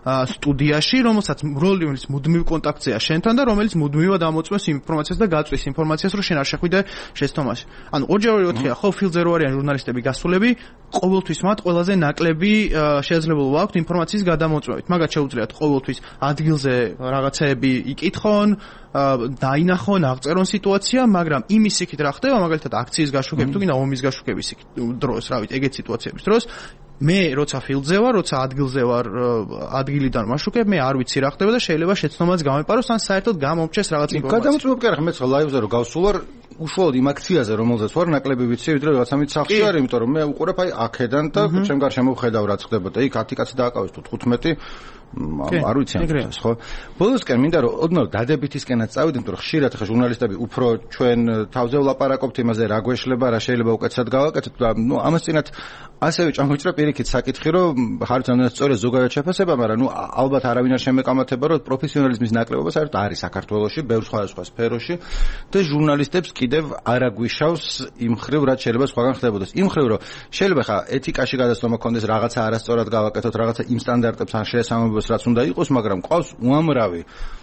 სტუდიაში, რომელსაც რომელიც მუდმივ კონტაქტზეა შენთან და რომელიც მუდმივად ამოწმებს ინფორმაციას და გაწვის ინფორმაციას, რომ შენ არ შეხვიდე შეცდომაში. ანუ ორჯერ ოთხია ხო ფილდზე რო არიან ჟურნალისტები გასულები, ყოველთვის მათ ყველაზე ნაკლები შესაძლებლობა აქვთ ინფორმაციის გადამოწმებით. მაგათ შეუძლიათ ყოველთვის ადგილზე რაღაცეები იკითხონ, დაინახონ, აღწერონ სიტუაცია, მაგრამ იმის იქით რა ხდება, მაგალითად აქციის გაშუქების თუ კიდე ომის გაშუქების დროს, რა ვიცი, ეგეთ სიტუაციების დროს მე როცა ფილდზე ვარ, როცა ადგილზე ვარ, ადგილიდან ვაშუქებ, მე არ ვიცი რა ხდება და შეიძლება შეცდომაც გამეპაროს, ან საერთოდ გამომრჩეს რაღაც ინფორმაცია. გადამწყვეტ კი არა, მეც ლაივზე რო გავსულ ვარ, უშუალოდ იმ აქციაზე, რომელზეც ვარ, ნაკლები ვიცი, ვიდრე რაღაცამით სახში არის, იმიტომ რომ მე უყურებ აი აქედან და ჩემ გარშემო მოვხედავ რა ხდებოდა. იქ ათი კაცი დააკავეს თუ თხუთმეტი არ ვიცი ამას, ხო? ბოლოსკენ მინდა რომ ოდნავ დადებითისკენაც წავიდეთ, იმიტომ რომ ხშირად ხა ჟურნალისტები უფრო ჩვენ თავზე ვლაპარაკობთ იმაზე, რა გვეშლება, რა შეიძლება უკეთესად გავაკეთოთ და ნუ ამას წინათ ასევე ჩამოჭრა პირიქით საკითხი, რომ ხარჯანაც სწორედ ზოგადად შეფასება, მაგრამ ნუ ალბათ არავინ არ შემეკამათება, რომ პროფესიონალიზმის ნაკლებობა საერთოდ არის საქართველოში, ბევრ სხვადასხვა სფეროში და ჟურნალისტებს კიდევ არ აგვიშავს იმ ხრივ, რაც შეიძლება სხვაგან ხდებოდეს. იმ ხრივ, რომ შეიძლება ხა ეთიკაში გადასწომა ქონდეს, რაღაცა არასწორად გავაკეთოთ, რაღაცა იმ სტანდარტებს ან შეესაბამებოს რაც უნდა იყოს, მაგრამ ყავს უამრავი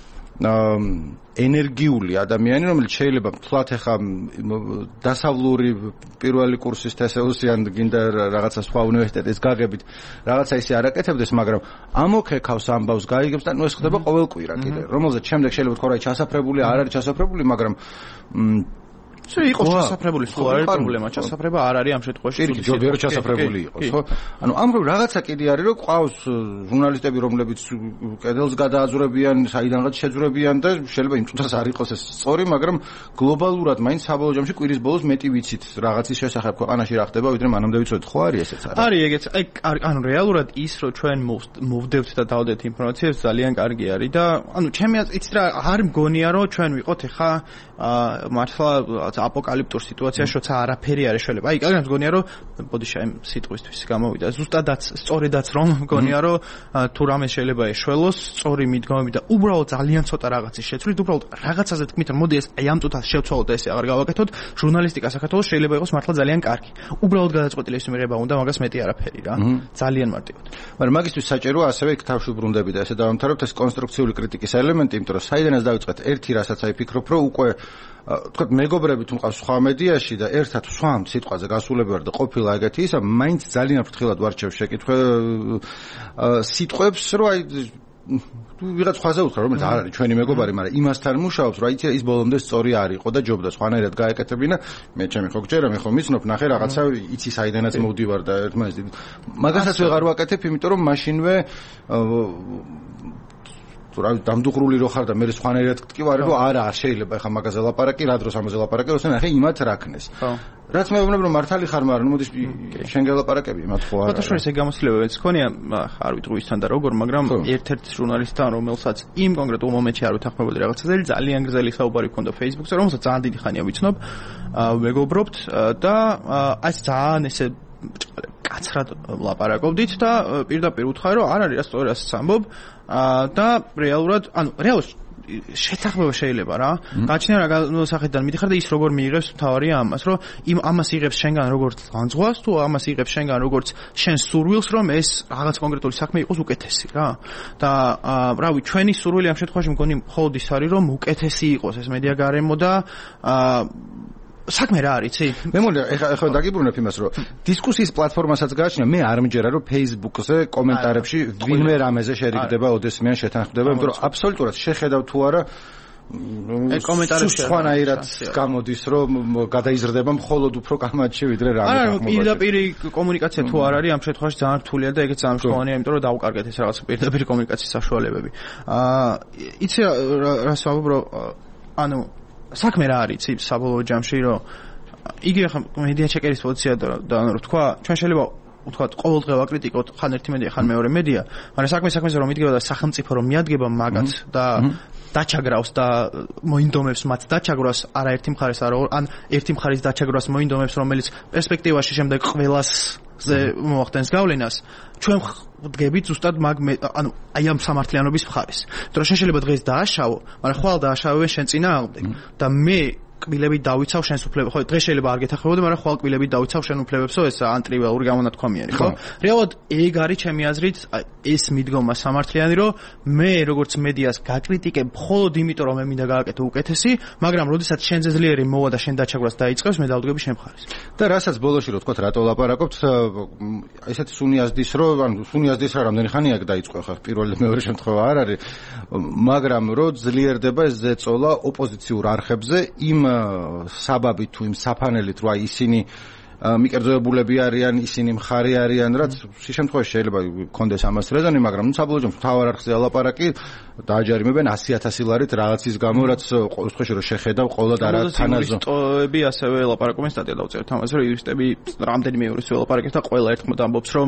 ენერგიული ადამიანი, რომელიც შეიძლება თქვათ ახლა დასავლური პირველი კურსის თესეუსი ან გინდა რაღაცა სხვა უნივერსიტეტის გაგებით რაღაცა ისე არ აკეთებდეს, მაგრამ ამოქეკავს ამბავს, გაიგებს და ნუ ეს ხდება ყოველ კვირა კიდე, რომელზეც შემდეგ შეიძლება თქვა რა ჩასაფრებული არ არის ჩასაფრებული, მაგრამ სულ იყოს ჩასაფრებული, სულ არ არის პრობლემა, ჩასაფრება არ არის ამ შემთხვევაში. კი, ჯობია რომ ჩასაფრებული იყოს, ხო? ანუ ამ რო რაღაცა კიდე არის, რომ ყავს ჟურნალისტები, რომლებიც კედელს გადააძვრებიან, საიდანღაც შეძვრებიან და შეიძლება იმ წუთას არ იყოს ეს სწორი, მაგრამ გლობალურად მაინც საბოლოო ჯამში კვირის ბოლოს მეტი ვიცით რაღაცის შესახებ ქვეყანაში რა ხდება, ვიდრე მანამდე ვიცოდით, ხო არის ესეც არა? არის ეგეც, აი ანუ რეალურად ის რომ ჩვენ მოვდევთ და დავდეთ ინფორმაციას ძალიან კარგი არის და ანუ ჩემი იცით რა არ მგონია რომ ჩვენ ვიყოთ ეხა მართლა აპოკალიფტურ სიტუაციაში, როცა არაფერი არ შეიძლება. აი, კარგად მგონია, რომ ბოდიშა ამ სიტყვისთვის გამოვიდა. ზუსტადაც, სწორედაც რომ მგონია, რომ თუ რამე შეიძლება ეშველოს, სწორი მიდგომები და უბრალოდ ძალიან ცოტა რაღაცის შეცვლით, უბრალოდ რაღაცაზე თქმით, რომ მოდი ეს აი ამ წუთას შევცვალოთ და ესე აღარ გავაკეთოთ, ჟურნალისტიკა საქართველოს შეიძლება იყოს მართლა ძალიან კარგი. უბრალოდ გადაწყვეტილი ეს მიღება უნდა, მაგას მეტი არაფერი რა. ძალიან მარტივად. მაგრამ მაგისთვის საჭიროა ასევე იქ თავში ბრუნდები და ესე დავამთავრებთ ეს კონსტრუქციული კრიტიკის ელემენტი, იმიტომ რომ საიდანაც დავიწყეთ ერთი რასაც აი ფიქრობ, რომ უკვე თქვა მეგობრები თუ მყავს სხვა მედიაში და ერთად სხვამ სიტყვაზე გასულები ვარ და ყოფილა ეგეთი ისა, მაინც ძალიან ფრთხილად ვარჩევ შეკითხვა სიტყვებს, რომ აი თუ ვიღაც სხვაზე უთხრა, რომელიც არ არის ჩვენი მეგობარი, მაგრამ იმასთან მუშაობს, რომ აი ის ბოლომდე სწორი არ იყო და ჯობდა სხვანაირად გაეკეთებინა, მე ჩემი ხო გჯერა, მე ხო მიცნობ, ნახე რაღაცა იცი საიდანაც მოვდივარ და ერთმანეთს მაგასაც ვეღარ ვაკეთებ, იმიტომ რომ მაშინვე რა დამდუღრული რო ხარ და მე სხვანაირად გტკივარი რომ არა არ შეიძლება ეხა მაგაზე ლაპარაკი, რა დროს ამაზე ლაპარაკი, როცა ნახე იმათ რაკნეს. რაც მე ვუბრუნებ რომ მართალი ხარ, მაგრამ მოდი შენ გელაპარაკები იმათ ხო არა. ფოტოშოპის ეგ გამოსვლებებიც ხონია, არ ვიცი რუისთან და როგორ, მაგრამ ერთ-ერთ ჟურნალისტთან, რომელსაც იმ კონკრეტულ მომენტში არ ვეთანხმებოდი რაღაცაზე, ძალიან გრძელი საუბარი ჰქონდა Facebook-ზე, რომელსაც ძალიან დიდი ხანია ვიცნობ, მეგობრობთ და აი ძალიან ესე კაცრად ლაპარაკობდით და პირდაპირ უთხრა რომ არ არის რა სწორი რასაც ამბობ და რეალურად ანუ რეალურად შეთანხმება შეიძლება რა. გაჩნია რა განსახედიდან მიდიხარ და ის როგორ მიიღებს თავარია ამას, რომ იმ ამას იღებს შენგან როგორც განძღვას თუ ამას იღებს შენგან როგორც შენ სურვილს, რომ ეს რაღაც კონკრეტული საქმე იყოს უკეთესი რა. და რავი, ჩვენი სურვილი ამ შემთხვევაში მგონი მხოლოდ ის არის, რომ უკეთესი იყოს ეს მედია გარემო და საქმე რა არის, იცი? მე მგონი ეხლა ეხლა დაგიბრუნებ იმას, რომ დისკუსიის პლატფორმასაც გააჩნია, მე არ მჯერა, რომ Facebook-ზე კომენტარებში ვინმე რამეზე შერიგდება, ოდესმეან შეთანხმდება, იმიტომ რომ აბსოლუტურად შეხედავ თუ არა ეს კომენტარებში სხვანაირად გამოდის, რომ გადაიზრდება მხოლოდ უფრო კამათში ვიდრე რამე გახმობა. არა, პირდაპირ კომუნიკაცია თუ არ არის, ამ შემთხვევაში ძალიან რთულია და ეგეც ძალიან მნიშვნელოვანია, იმიტომ რომ დავუკარგეთ ეს რაღაც პირდაპირ კომუნიკაციის საშუალებები. აა იცი რა საუბრო, ანუ საქმე რა არის, იცი, საბოლოო ჯამში, რომ იგივე ხა მედია ჩეკერის პოზიცია და ანუ თქვა, ჩვენ შეიძლება ვთქვათ, ყოველდღე ვაკრიტიკოთ ხან ერთი მედია, ხან მეორე მედია, მაგრამ საქმე საქმეზე რომ მიდგება და სახელმწიფო რომ მიადგება მაგათ და დაჩაგრავს და მოინდომებს მათ დაჩაგრავს არაერთი მხარეს ან ერთი მხარის დაჩაგრავს მოინდომებს, რომელიც პერსპექტივაში შემდეგ ყველას ზე მოახდენს გავლენას, ჩვენ ვდგებით ზუსტად მაგ ანუ აი ამ სამართლიანობის მხარეს. იმიტომ რომ შენ შეიძლება დღეს დააშავო, მაგრამ ხვალ დააშავებენ შენ წინააღმდეგ და მე კბილებით დავიცავ შენს უფლებებს. ხო, დღეს შეიძლება არ გეთახმებოდე, მაგრამ ხვალ კბილებით დავიცავ შენ უფლებებსო, ეს ანტრივალური გამონათქვამიანი, ხო? რეალურად ეგ არის ჩემი აზრით ეს მიდგომა სამართლიანი, რომ მე როგორც მედიას გაკრიტიკებ მხოლოდ იმიტომ, რომ მე მინდა გააკეთო უკეთესი, მაგრამ როდესაც შენზე ძლიერი მოვა და შენ დაჩაგვრას დაიწყებს, მე დავდგები შენ მხარეს. და რასაც ბოლოში რო თქვა რატო ლაპარაკობთ, ესეთი სუნიაზდის რო, ანუ სუნიაზდის რა რამდენი ხანია დაიწყო ხა პირველ და მეორე შემთხვევა არ არის, მაგრამ რო ძლიერდება ეს ზეწოლა ოპოზიციურ არხებზე იმ საბაბით თუ იმ საფანელით, რომ აი ისინი მიკერძოებულები არიან, ისინი მხარი არიან, რაც შემთხვევაში შეიძლება კონდეს ამას რეზონი, მაგრამ ნუ საბოლოო მთავარ არხზე ალაპარაკი დააჯარიმებენ ასი ათასი ლარით რაღაცის გამო, რაც ყოველ შემთხვევაში რომ შეხედავ ყოლად არა თანაზო. იურისტები ასევე ლაპარაკობენ, სტატია დავწერეთ ამაზე, რომ იურისტები რამდენიმე იურისტი ლაპარაკებს და ყველა ერთმანეთს ამბობს, რომ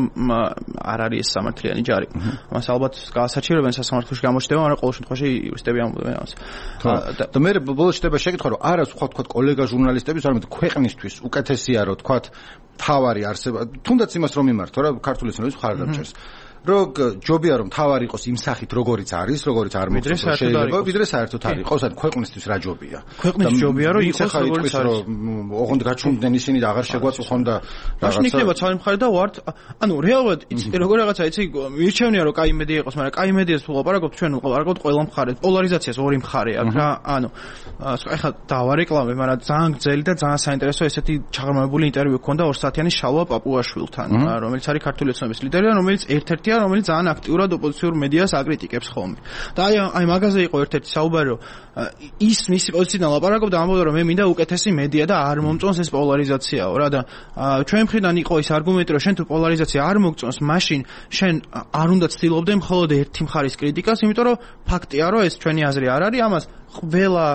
არ არის ეს სამართლიანი ჯარი. ამას ალბათ გაასაჩივრებენ სასამართლოში გამოჩნდება, მაგრამ ყოველ შემთხვევაში იურისტები ამბობენ ამას. და მე ბოლოს შევება შეკითხვა, რომ არა სხვა თქვა კოლეგა ჟურნალისტების, არამედ ქვეყნისთვის უკეთესია რომ თქვა თავარი არსება, თუნდაც იმას რომ მიმართო რა ქართული ცნობის მხარდამჭერს. რომ ჯობია რომ თავარი იყოს იმ სახით როგორიც არის, როგორიც არ მოხდეს შეიძლება, ვიდრე საერთოდ არ იყოს, ან ქვეყნისთვის რა ჯობია. ქვეყნის ჯობია რომ იყოს როგორიც არის. ოღონდ გაჩუმდნენ ისინი და აღარ შეგვაწუხონ და რაღაცა. მაშინ იქნება თავი მხარე და ვართ, ანუ რეალურად იცი როგორ რაღაცა იცი, მირჩევნია რომ კაი მედია იყოს, მაგრამ კაი მედიას თუ ლაპარაკობთ, ჩვენ ლაპარაკობთ ყველა მხარეს. პოლარიზაციას ორი მხარე აქვს რა. ანუ ეხლა დავარეკლამე, მაგრამ ძალიან გრძელი და ძალიან საინტერესო ესეთი ჩაღრმავებული ინტერვიუ ჰქონდა ორ საათიანი შალვა პაპუაშვილთან, რომელიც არის ქართული ოცნების ლიდერი და რომელიც ერთ-ერთია რომელიც ძალიან აქტიურად ოპოზიციურ მედიას აკრიტიკებს ხოლმე. და აი აი მაგაზე იყო ერთ-ერთი საუბარი, რომ ის მისი პოზიციიდან ლაპარაკობდა, ამბობდა, რომ მე მინდა უკეთესი მედია და არ მომწონს ეს პოლარიზაციაო რა და ჩვენ მხრიდან იყო ის არგუმენტი, რომ შენ თუ პოლარიზაცია არ მოგწონს, მაშინ შენ არ უნდა ცდილობდე მხოლოდ ერთი მხარის კრიტიკას, იმიტომ რომ ფაქტია, რომ ეს ჩვენი აზრი არ არის, ამას ყველა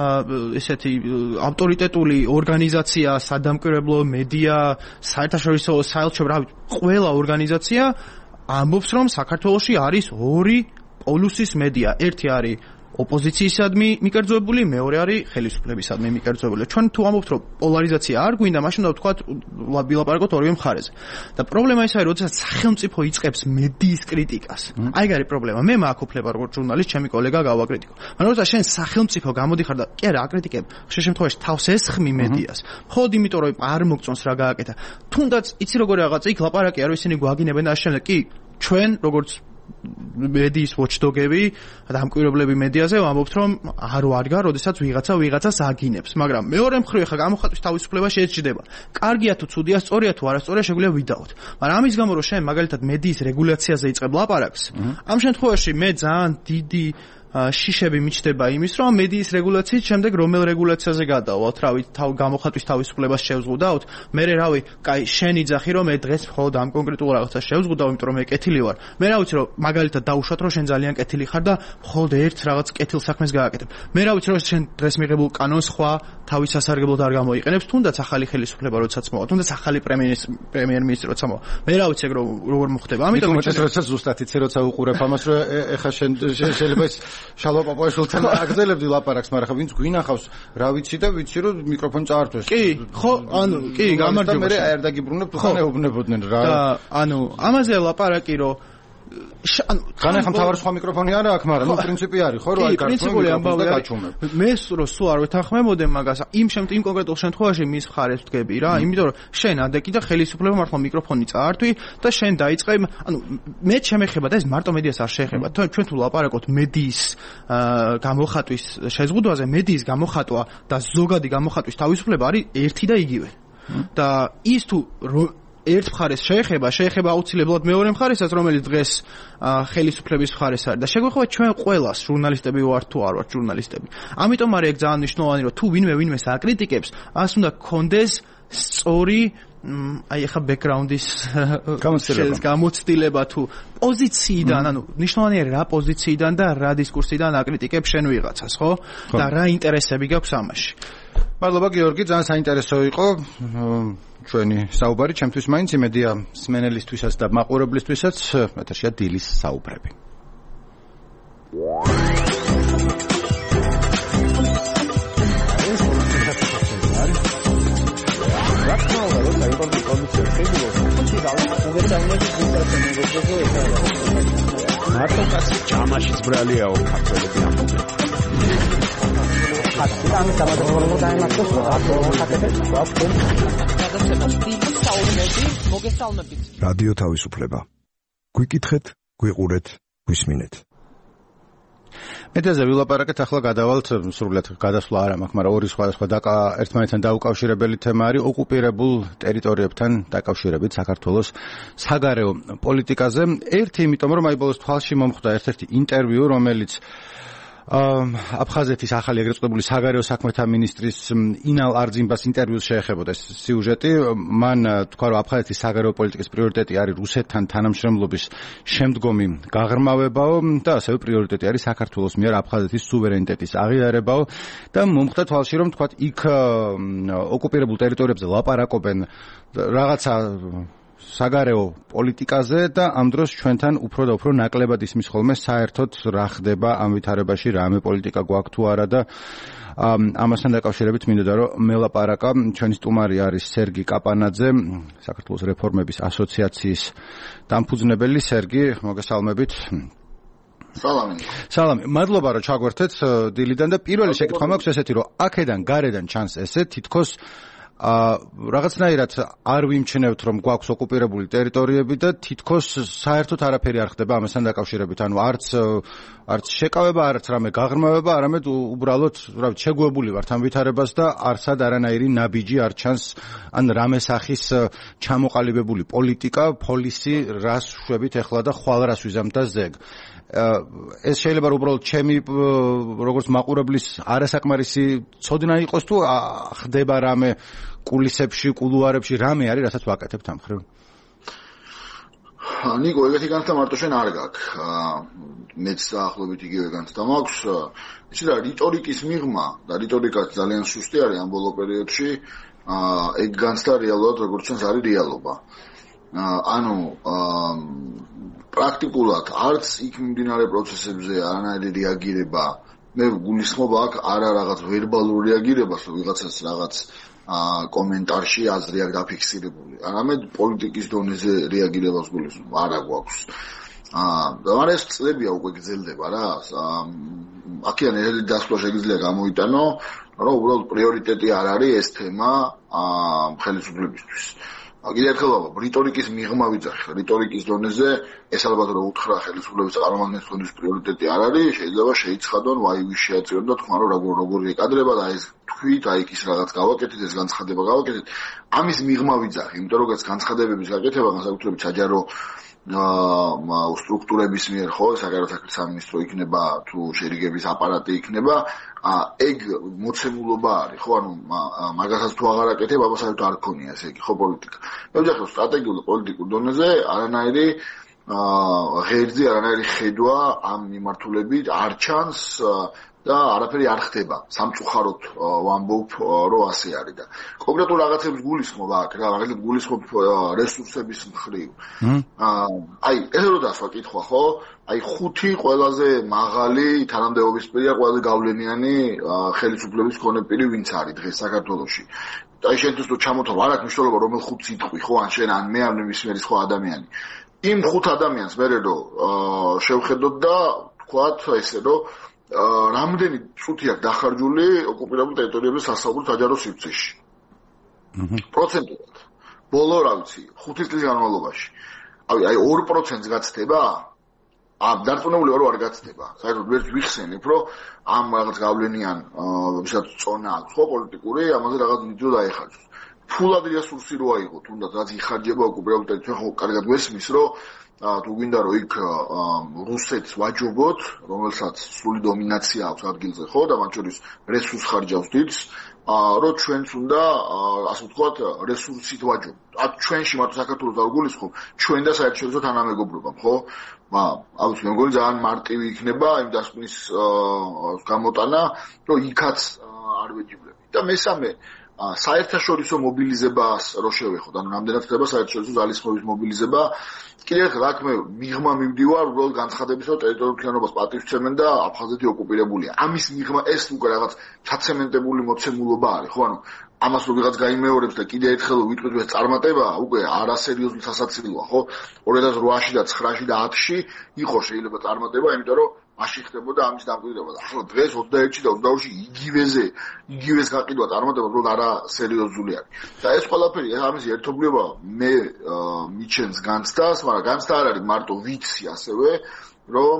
ესეთი ავტორიტეტული ორგანიზაცია, სადამკვირვებლო მედია, საერთაშორისო საელჩო, რა ვიცი, ყველა ორგანიზაცია ამბობს, რომ საქართველოში არის ორი პოლუსის მედია. ერთი არის ოპოზიციისადმი მიკერძოებული, მეორე არის ხელისუფლებისადმი მიკერძოებული. ჩვენ თუ ამბობთ, რომ პოლარიზაცია არ გვინდა, მაშინ უნდა ვთქვათ, ვილაპარაკოთ ორივე მხარეზე. და პრობლემა ის არის, როდესაც სახელმწიფო იწყებს მედიის კრიტიკას. აი, ეგ არის პრობლემა. მე მაქვს უფლება როგორც ჟურნალისტ, ჩემი კოლეგა გავაკრიტიკო. მაგრამ როდესაც შენ სახელმწიფო გამოდიხარ და კი არა, აკრიტიკებ, ხშირ შემთხვევაში თავს ესხმი მედიას. მხოლოდ იმიტომ, რომ არ მოგწონს რა გააკეთა. თუნდაც იცი როგორ რაღაცა იქ ლაპარაკია, რომ ისინი გვაგინებენ და შემდეგ კი ჩვენ როგორც მედიის watchdog-ები და ამკვირვებლები მედიაზე ვამბობთ, რომ არ ვარგა, როდესაც ვიღაცა ვიღაცას აგინებს, მაგრამ მეორე მხრივ ხა გამოხატვის თავისუფლება შეჭდება. კარგია თუ ცუდია, სწორია თუ არასწორია, შეგვიძლია ვიდაოთ. მაგრამ ამის გამო რომ შენ მაგალითად მედიის რეგულაციაზე იწყებ ლაპარაკს, ამ შემთხვევაში მე ძალიან დიდი შიშები მიჩნდება იმის, რომ მედიის რეგულაციით შემდეგ რომელ რეგულაციაზე გადავალთ, რავი, თავ გამოხატვის თავისუფლებას შევზღუდავთ. მე რავი, კაი, შენ იძახი, რომ მე დღეს მხოლოდ ამ კონკრეტულ რაღაცას შევზღუდავ, იმიტომ რომ მე კეთილი ვარ. მე რა ვიცი, რომ მაგალითად დაუშვათ, რომ შენ ძალიან კეთილი ხარ და მხოლოდ ერთ რაღაც კეთილ საქმეს გააკეთებ. მე რა ვიცი, რომ შენ დღეს მიღებულ კანონს სხვა თავის სასარგებლოდ არ გამოიყენებს, თუნდაც ახალი ხელისუფლება როდესაც მოვა, თუნდაც ახალი პრემიერ-მინისტრი როცა მოვა. მე რა ვიცი, რომ როგორ მოხდება. ამიტომ როდესაც ზუსტად იცი, როცა უყურებ ამას, რომ ეხა შენ შეიძლება შალვა პაპუაშვილთან აგზელებდი ლაპარაკს, მაგრამ ხა ვინც გვინახავს, რა ვიცი და ვიცი რომ მიკროფონი წაართვეს. კი, ხო, ანუ კი, გამარჯობა. მე არ დაგიბრუნებ, თუ ხან ეუბნებოდნენ რა. და ანუ ამაზე ლაპარაკი რომ ხან ახლა მთავარ სხვა მიკროფონი არა აქვს, მაგრამ ნუ პრინციპი არის, ხო, რომ აი პრინციპული ამბავი არის. მე რო სულ არ ვეთანხმებოდე მაგას, იმ შემთხვევაში იმ კონკრეტულ შემთხვევაში მის მხარეს ვდგები რა, იმიტომ რომ შენ ადეკი და ხელისუფლება მართლა მიკროფონი წაართვი და შენ დაიწყე, ანუ მე შემეხება და ეს მარტო მედიას არ შეეხება. ჩვენ თუ ლაპარაკობთ მედიის გამოხატვის შეზღუდვაზე, მედიის გამოხატვა და ზოგადი გამოხატვის თავისუფლება არის ერთი და იგივე. და ის თუ ერთ მხარეს შეეხება, შეეხება აუცილებლად მეორე მხარესაც, რომელიც დღეს ხელისუფლების მხარეს არის და შეგვეხება ჩვენ ყველას, ჟურნალისტები ვართ თუ არ ვართ ჟურნალისტები. ამიტომ არის ეგ ძალიან მნიშვნელოვანი, რომ თუ ვინმე ვინმეს აკრიტიკებს, მას უნდა გქონდეს სწორი აი ახლა ბექგრაუნდის გამოცდილება თუ პოზიციიდან, ანუ მნიშვნელოვანია რა პოზიციიდან და რა დისკურსიდან აკრიტიკებს შენ ვიღაცას, ხო? და რა ინტერესები გაქვს ამაში. მადლობა გიორგი, ძალიან საინტერესო იყო ჩვენი საუბარი, ჩემთვის მაინც იმედია სმენელისთვისაც და მაყურებლისთვისაც ეთერშია დილის საუბრები. მარტო კაცი ჯამაშიც ბრალიაო ქართველები ამბობენ. ფაქტი და ამის დამადროულად დაემართოს აქტუალურობებს გვაქვს მოგესალმებით. რადიო თავისუფლება. გვიკითხეთ, გვიყურეთ, გვისმინეთ. მედიაზე ვილაპარაკეთ, ახლა გადავალთ სრულად გადასვლა არ მაქვს, მაგრამ ორი სხვადასხვა დაკა ერთმანეთთან დაუკავშირებელი თემა არის ოკუპირებულ ტერიტორიებთან დაკავშირებით საქართველოს საგარეო პოლიტიკაზე. ერთი, იმიტომ რომ აი ბოლოს თვალში მომხვდა ერთ-ერთი ინტერვიუ, რომელიც აფხაზეთის ახალი ეგრეთ წოდებული საგარეო საქმეთა მინისტრის ინალ არძიმბას ინტერვიუს შეეხებოდა ეს სიუჟეტი. მან თქვა, რომ აფხაზეთის საგარეო პოლიტიკის პრიორიტეტი არის რუსეთთან თანამშრომლობის შემდგომი გაღრმავებაო და ასევე პრიორიტეტი არის საქართველოს მიერ აფხაზეთის სუვერენიტეტის აღიარებაო და მომხდა თვალში, რომ თქვა იქ ოკუპირებულ ტერიტორიებზე ლაპარაკობენ რაღაცა საგარეო პოლიტიკაზე და ამ დროს ჩვენთან უფრო და უფრო ნაკლებად ისმის ხოლმე საერთოდ რა ხდება ამ ვითარებაში, რამე პოლიტიკა გვაქვს თუ არა და ამასთან დაკავშირებით მინდოდა რომ მელაპარაკა ჩვენი სტუმარი არის სერგი კაპანაძე, საქართველოს რეფორმების ასოციაციის დამფუძნებელი. სერგი, მოგესალმებით. სალამი. სალამი. მადლობა რომ ჩაგვერთეთ დილიდან და პირველი შეკითხვა მაქვს ესეთი რომ აქედან გარედან ჩანს ესე თითქოს ა რაღაცნაირად არ ვიმჩნევთ რომ გვაქვს ოკუპირებული ტერიტორიები და თითქოს საერთოდ არაფერი არ ხდება ამასთან დაკავშირებით. ანუ არც არც შეკავება, არც რამე გაღრმავება, არამედ უბრალოდ რა ვიცი შეგუებული ვართ ამ ვითარებას და არსად არანაირი ნაბიჯი არ ჩანს ან რამე სახის ჩამოყალიბებული პოლიტიკა, პოლისი რას შვებით ახლა და ხვალ რას ვიზამთ და ზეგ. ეს შეიძლება რომ უბრალოდ ჩემი როგორც მაყურებლის არასაკმარისი ცოდნა იყოს თუ ხდება რამე კულისებში, კულუარებში რამე არის, რასაც ვაკეთებთ ამ ხრივ? ნიკო, ეგეთი განცდა მარტო შენ არ გაქვს. მეც დაახლოებით იგივე განცდა მაქვს. იცი რა, რიტორიკის მიღმა და რიტორიკაც ძალიან სუსტი არის ამ ბოლო პერიოდში. ეგ განცდა რეალურად როგორც ჩანს არის რეალობა. ანუ პრაქტიკულად არც იქ მიმდინარე პროცესებზე არანაირი რეაგირება. მე გულისხმობ აქ არა რაღაც ვერბალურ რეაგირებას, რომ ვიღაცას რაღაც კომენტარში აზრი აქვს დაფიქსირებული. არამედ პოლიტიკის დონეზე რეაგირებას გულისხმობ, არა გვაქვს. და მაგრამ ეს წლებია უკვე გრძელდება რა. აქედან ერთი დასკვნა შეიძლება გამოიტანო, რომ უბრალოდ პრიორიტეტი არ არის ეს თემა ხელისუფლებისთვის. კიდევ ერთხელ ვამბობ, რიტორიკის მიღმა ვიძახი, რიტორიკის დონეზე ეს ალბათ რომ უთხრა ხელისუფლების წარმომადგენლებს თქვენთვის პრიორიტეტი არ არის, შეიძლება შეიცხადონ, ვაი ვის შეაწირონ და თქვა რომ როგორ როგორ ეკადრება და ეს თქვით, აი ის რაღაც გავაკეთეთ, ეს განცხადება გავაკეთეთ. ამის მიღმა ვიძახი, იმიტომ რომ ეს განცხადებების გაკეთება განსაკუთრებით საჯარო სტრუქტურების მიერ ხო, საგარეო საქმეთა სამინისტრო იქნება თუ შერიგების აპარატი იქნება, ეგ მოცემულობა არის, ხო, ანუ მაგასაც თუ აღარ აკეთებ, აბა საერთოდ არ ქონია ესე იგი, ხო, პოლიტიკა. მე ვჯახებ სტრატეგიულ პოლიტიკურ დონეზე არანაირი ღერძი, არანაირი ხედვა ამ მიმართულებით არ ჩანს და არაფერი არ ხდება. სამწუხაროდ ვამბობ, რომ ასე არის და კონკრეტულ რაღაცებს გულისხმობ აქ, რა, მაგალითად გულისხმობ რესურსების მხრივ. აი, ეს რო დასვა კითხვა, ხო? აი ხუთი ყველაზე მაღალი თანამდებობის პირია, ყველაზე გავლენიანი ხელისუფლების მქონე პირი ვინც არის დღეს საქართველოში. აი შენთვის თუ ჩამოთავ არ აქვს მნიშვნელობა რომელ ხუთს იტყვი, ხო, ან შენ ან მე ან მის მიერ სხვა ადამიანი. იმ ხუთ ადამიანს მე რო შევხედოთ და თქვათ ესე რომ რამდენი წუთი აქვს დახარჯული ოკუპირებულ ტერიტორიებზე სასწაულებრივ საჯარო სივრცეში. პროცენტულად. ბოლო რა ვიცი, ხუთი წლის განმავლობაში. აი აი ორ პროცენტს გაცდება? ამ დარწმუნებული ვარ, რომ არ გაცდება. საერთოდ ვერ ვიხსენებ, რომ ამ რაღაც გავლენიან ვისაც წონა აქვს, ხო, პოლიტიკური, ამაზე რაღაც ვიდეო დაეხარჯოს. ფულად რესურსი რო აიღო, თუნდაც რაც იხარჯება ოკუპირებულ ტერიტორიებში, ხო, კარგად გესმის, რომ თუ გვინდა რომ იქ რუსეთს ვაჯობოთ, რომელსაც სრული დომინაცია აქვს ადგილზე, ხო, და მათ შორის რესურს ხარჯავს დიდს, რომ ჩვენც უნდა, ასე ვთქვათ, რესურსით ვაჯობოთ. აქ ჩვენში მარტო საქართველოს არ გულისხმობ, ჩვენ და საერთაშორისო თანამეგობრობამ, ხო? ალბათ მე მგონი ძალიან მარტივი იქნება იმ დასკვნის გამოტანა, რომ იქაც არ ვეჯიბრებით. და მესამე საერთაშორისო მობილიზებას რო შევეხოთ, ანუ რამდენად ხდება საერთაშორისო ძალისხმევის მობილიზება, კიდევ ერთხელ აქ მე მიღმა მივდივარ, უბრალოდ განცხადების, რომ ტერიტორიულ მთლიანობას პატივცემენ და აფხაზეთი ოკუპირებულია. ამის მიღმა ეს უკვე რაღაც ჩაცემენტებული მოცემულობა არის, ხო, ანუ ამას რო ვიღაც გაიმეორებს და კიდევ ერთხელ ვიტყვით ეს წარმატება, უკვე არასერიოზული სასაცილოა, ხო? ორი ათას რვაში და ცხრაში და ათში იყო შეიძლება წარმატება, იმიტომ რომ მაშინ ხდებოდა ამის დამკვიდრება. ახლა დღეს ოცდაერთში და ოცდაორში იგივეზე, იგივეს გაყიდვა წარმატება უბრალოდ არა სერიოზული არის. და ეს ყველაფერი ამის ერთობლიობა მე მიჩენს განცდას, მაგრამ განცდა არ არის მარტო ვიცი ასევე რომ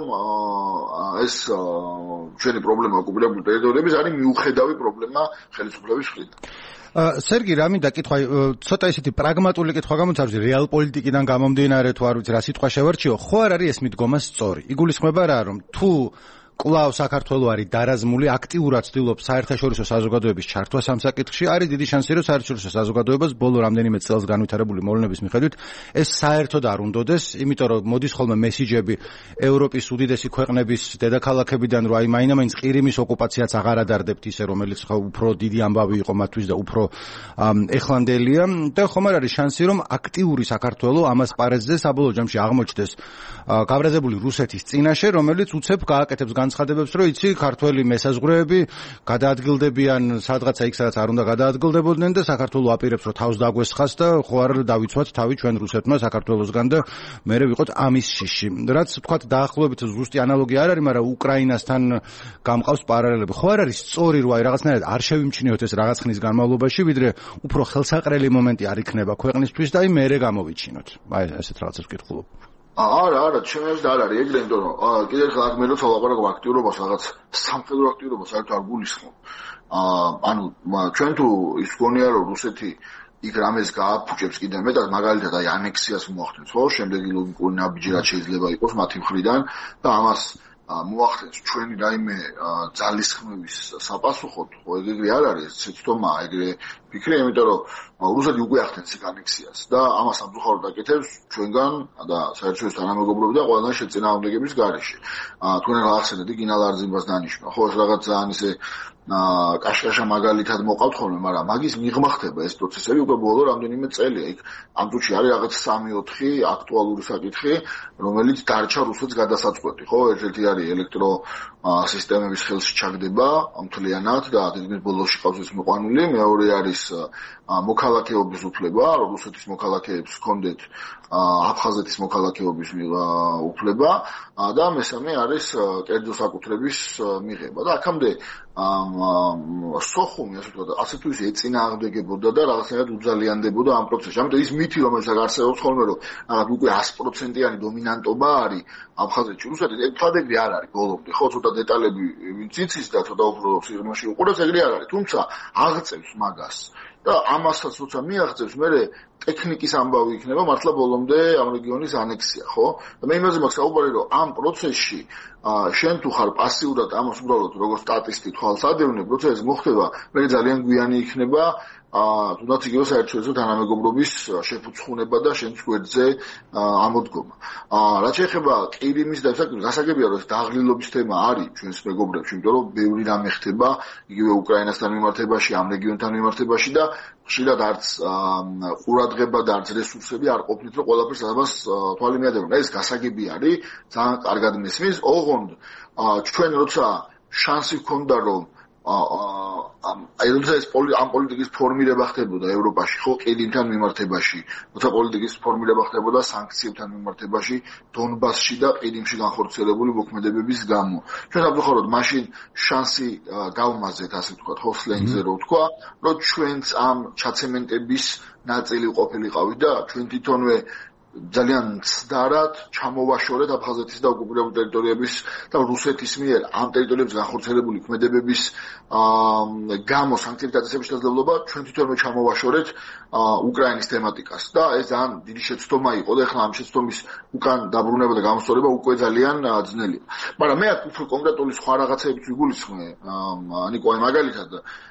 ეს ჩვენი პრობლემა ოკუპირებული ტერიტორიების არის მიუხედავი პრობლემა ხელისუფლების მხრიდან. სერგი, რა მინდა კითხვა, ცოტა ისეთი პრაგმატული კითხვა გამოცავდი, რეალ პოლიტიკიდან გამომდინარე თუ არ ვიცი რა სიტყვა შევარჩიო, ხო არ არის ეს მიდგომა სწორი? იგულისხმება რა, რომ თუ კვლავ საქართველო არის დარაზმული, აქტიურად ცდილობს საერთაშორისო საზოგადოების ჩართვას ამ საკითხში, არის დიდი შანსი, რომ საერთაშორისო საზოგადოებას ბოლო რამდენიმე წელს განვითარებული მოვლენების მიხედვით ეს საერთოდ არ უნდოდეს, იმიტომ რომ მოდის ხოლმე მესიჯები ევროპის უდიდესი ქვეყნების დედაქალაქებიდან, რომ აი მაინამაინც ყირიმის ოკუპაციაც აღარ ადარდებთ ისე, რომელიც ხო უფრო დიდი ამბავი იყო მათთვის და უფრო ეხლანდელია და ხომ არ არის შანსი, რომ აქტიური საქართველო ამას პარეზზე საბოლოო ჯამში აღმოჩნდეს გაბრაზებული რუსეთის წინაშე, რომელიც უცებ გააკეთებს განცხადებებს, რომ იცი, ქართველი მესაზღვრეები გადაადგილდებიან სადღაცა იქ, სადაც არ უნდა გადაადგილდებოდნენ და საქართველო აპირებს, რომ თავს დაგვესხას და ხო არ დავიცვათ თავი ჩვენ რუსეთმა საქართველოსგან და მერე ვიყოთ ამის შიში. რაც თქვათ დაახლოებით ზუსტი ანალოგია არ არის, მაგრამ უკრაინასთან გამყავს პარალელები. ხო არ არის სწორი, რომ აი რაღაცნაირად არ შევიმჩნიოთ ეს რაღაც ხნის განმავლობაში, ვიდრე უფრო ხელსაყრელი მომენტი არ იქნება ქვეყნისთვის და აი მერე გამოვიჩინოთ. აი ესეთ რაღაცებს ვკითხულობ. არა, არა, ჩემს არ არის ეგრე, იმიტომ რომ კიდევ ახლა აქ მე რო ცალაპარაკობ აქტიურობას, რაღაც სამხედრო აქტიურობას საერთოდ არ გულისხმობ. აა ანუ ჩვენ თუ ის გონია რომ რუსეთი იქ რამეს გააფუჭებს კიდევ მეტად, მაგალითად აი ანექსიას მოახდენს, ხო? შემდეგი ლოგიკური ნაბიჯი რაც შეიძლება იყოს მათი მხრიდან და ამას მოახდენს ჩვენი რაიმე ძალისხმევის საპასუხოდ, ხო ეგრე არ არის, ცეთთომა ეგრე ფიქრი, იმიტომ რომ რუსეთი უკვე ახდენს იქ ანექსიას და ამას სამწუხაროდ აკეთებს ჩვენგან და საერთაშორისო თანამეგობრობები და ყველგან შეწინააღმდეგების გარეშე. თქვენ რაღაცნაირად იგინალ არძიმბას დანიშნა, ხო ეს რაღაც ძალიან ისე კაშკაშა მაგალითად მოყავთ ხოლმე, მაგრამ მაგის მიღმა ხდება ეს პროცესები უკვე ბოლო რამდენიმე წელია. იქ ამ წუთში არის რაღაც სამი ოთხი აქტუალური საკითხი, რომელიც დარჩა რუსეთს გადასაწყვეტი, ხო? ერთ-ერთი არის ელექტრო სისტემების ხელში ჩაგდება მთლიანად და დიდმის ბოლოში ყავს ეს მოყვანილი, მეორე არის მოქალაქეობის უფლება, რომ რუსეთის მოქალაქეებს ჰქონდეთ აფხაზეთის მოქალაქეობის უფლება და მესამე არის კერძო საკუთრების მიღება და აქამდე სოხუმი ასე ვთქვათ, ასე თუ ისე ეწინააღმდეგებოდა და რაღაცნაირად უძალიანდებოდა ამ პროცესში. ამიტომ ის მითი, რომელსაც არსებობს ხოლმე, რომ რაღაც უკვე sto პროცენტიანი დომინანტობა არის აფხაზეთში რუსეთის, ეგ თვადეგრე არ არის ბოლომდე, ხო, ცოტა დეტალები ვინც იცის და ცოტა უფრო სიღრმეში უყურებს, ეგრე არ არის. თუმცა აღწევს მაგას და ამასაც როცა მიაღწევს, მე ტექნიკის ამბავი იქნება მართლა ბოლომდე ამ რეგიონის ანექსია, ხო? და მე იმაზე მაქვს საუბარი, რომ ამ პროცესში შენ თუ ხარ პასიურად ამას უბრალოდ როგორც სტატისტი თვალს ადევნებ, როცა ეს მოხდება, მე ძალიან გვიანი იქნება აა თუნდაც იგივე საერთაშორისო თანამეგობრობის შეფუცხუნება და შენს გვერდზე ამოდგომა. აა რაც შეეხება ყირიმის და გასაგებია, რომ ეს დაღლილობის თემა არის ჩვენს მეგობრებში, იმიტომ რომ ბევრი რამე ხდება იგივე უკრაინასთან მიმართებაში, ამ რეგიონთან მიმართებაში და ხშირად არც ყურადღება და არც რესურსები არ ყოფნით, რომ ყველაფერს ამას თვალი მიადევნონ. ეს გასაგები არის, ძალიან კარგად მესმის. ოღონდ ჩვენ როცა შანსი გქონდა, რომ აი როცა ეს ამ პოლიტიკის ფორმირება ხდებოდა ევროპაში, ხო, ყირიმთან მიმართებაში, როცა პოლიტიკის ფორმირება ხდებოდა სანქციებთან მიმართებაში, დონბასში და ყირიმში განხორციელებული მოქმედებების გამო. ჩვენ სამწუხაროდ მაშინ შანსი გავმაზეთ, ასე ვთქვათ, ხო, სლენგზე რო ვთქვა, რომ ჩვენც ამ ჩაცემენტების ნაწილი ყოფილიყავით და ჩვენ თვითონვე ძალიან ცდარად ჩამოვაშორეთ აფხაზეთის და ოკუპირებული ტერიტორიების და რუსეთის მიერ ამ ტერიტორიებზე განხორციელებული ქმედებების გამო სანქციების დაწესების შესაძლებლობა ჩვენ თვითონვე ჩამოვაშორეთ უკრაინის თემატიკას და ეს ძალიან დიდი შეცდომა იყო და ეხლა ამ შეცდომის უკან დაბრუნება და გამოსწორება უკვე ძალიან ძნელია. მაგრამ მე აქ უფრო კონკრეტული სხვა რაღაცებიც ვიგულისხმე, ნიკოლაი მაგალითად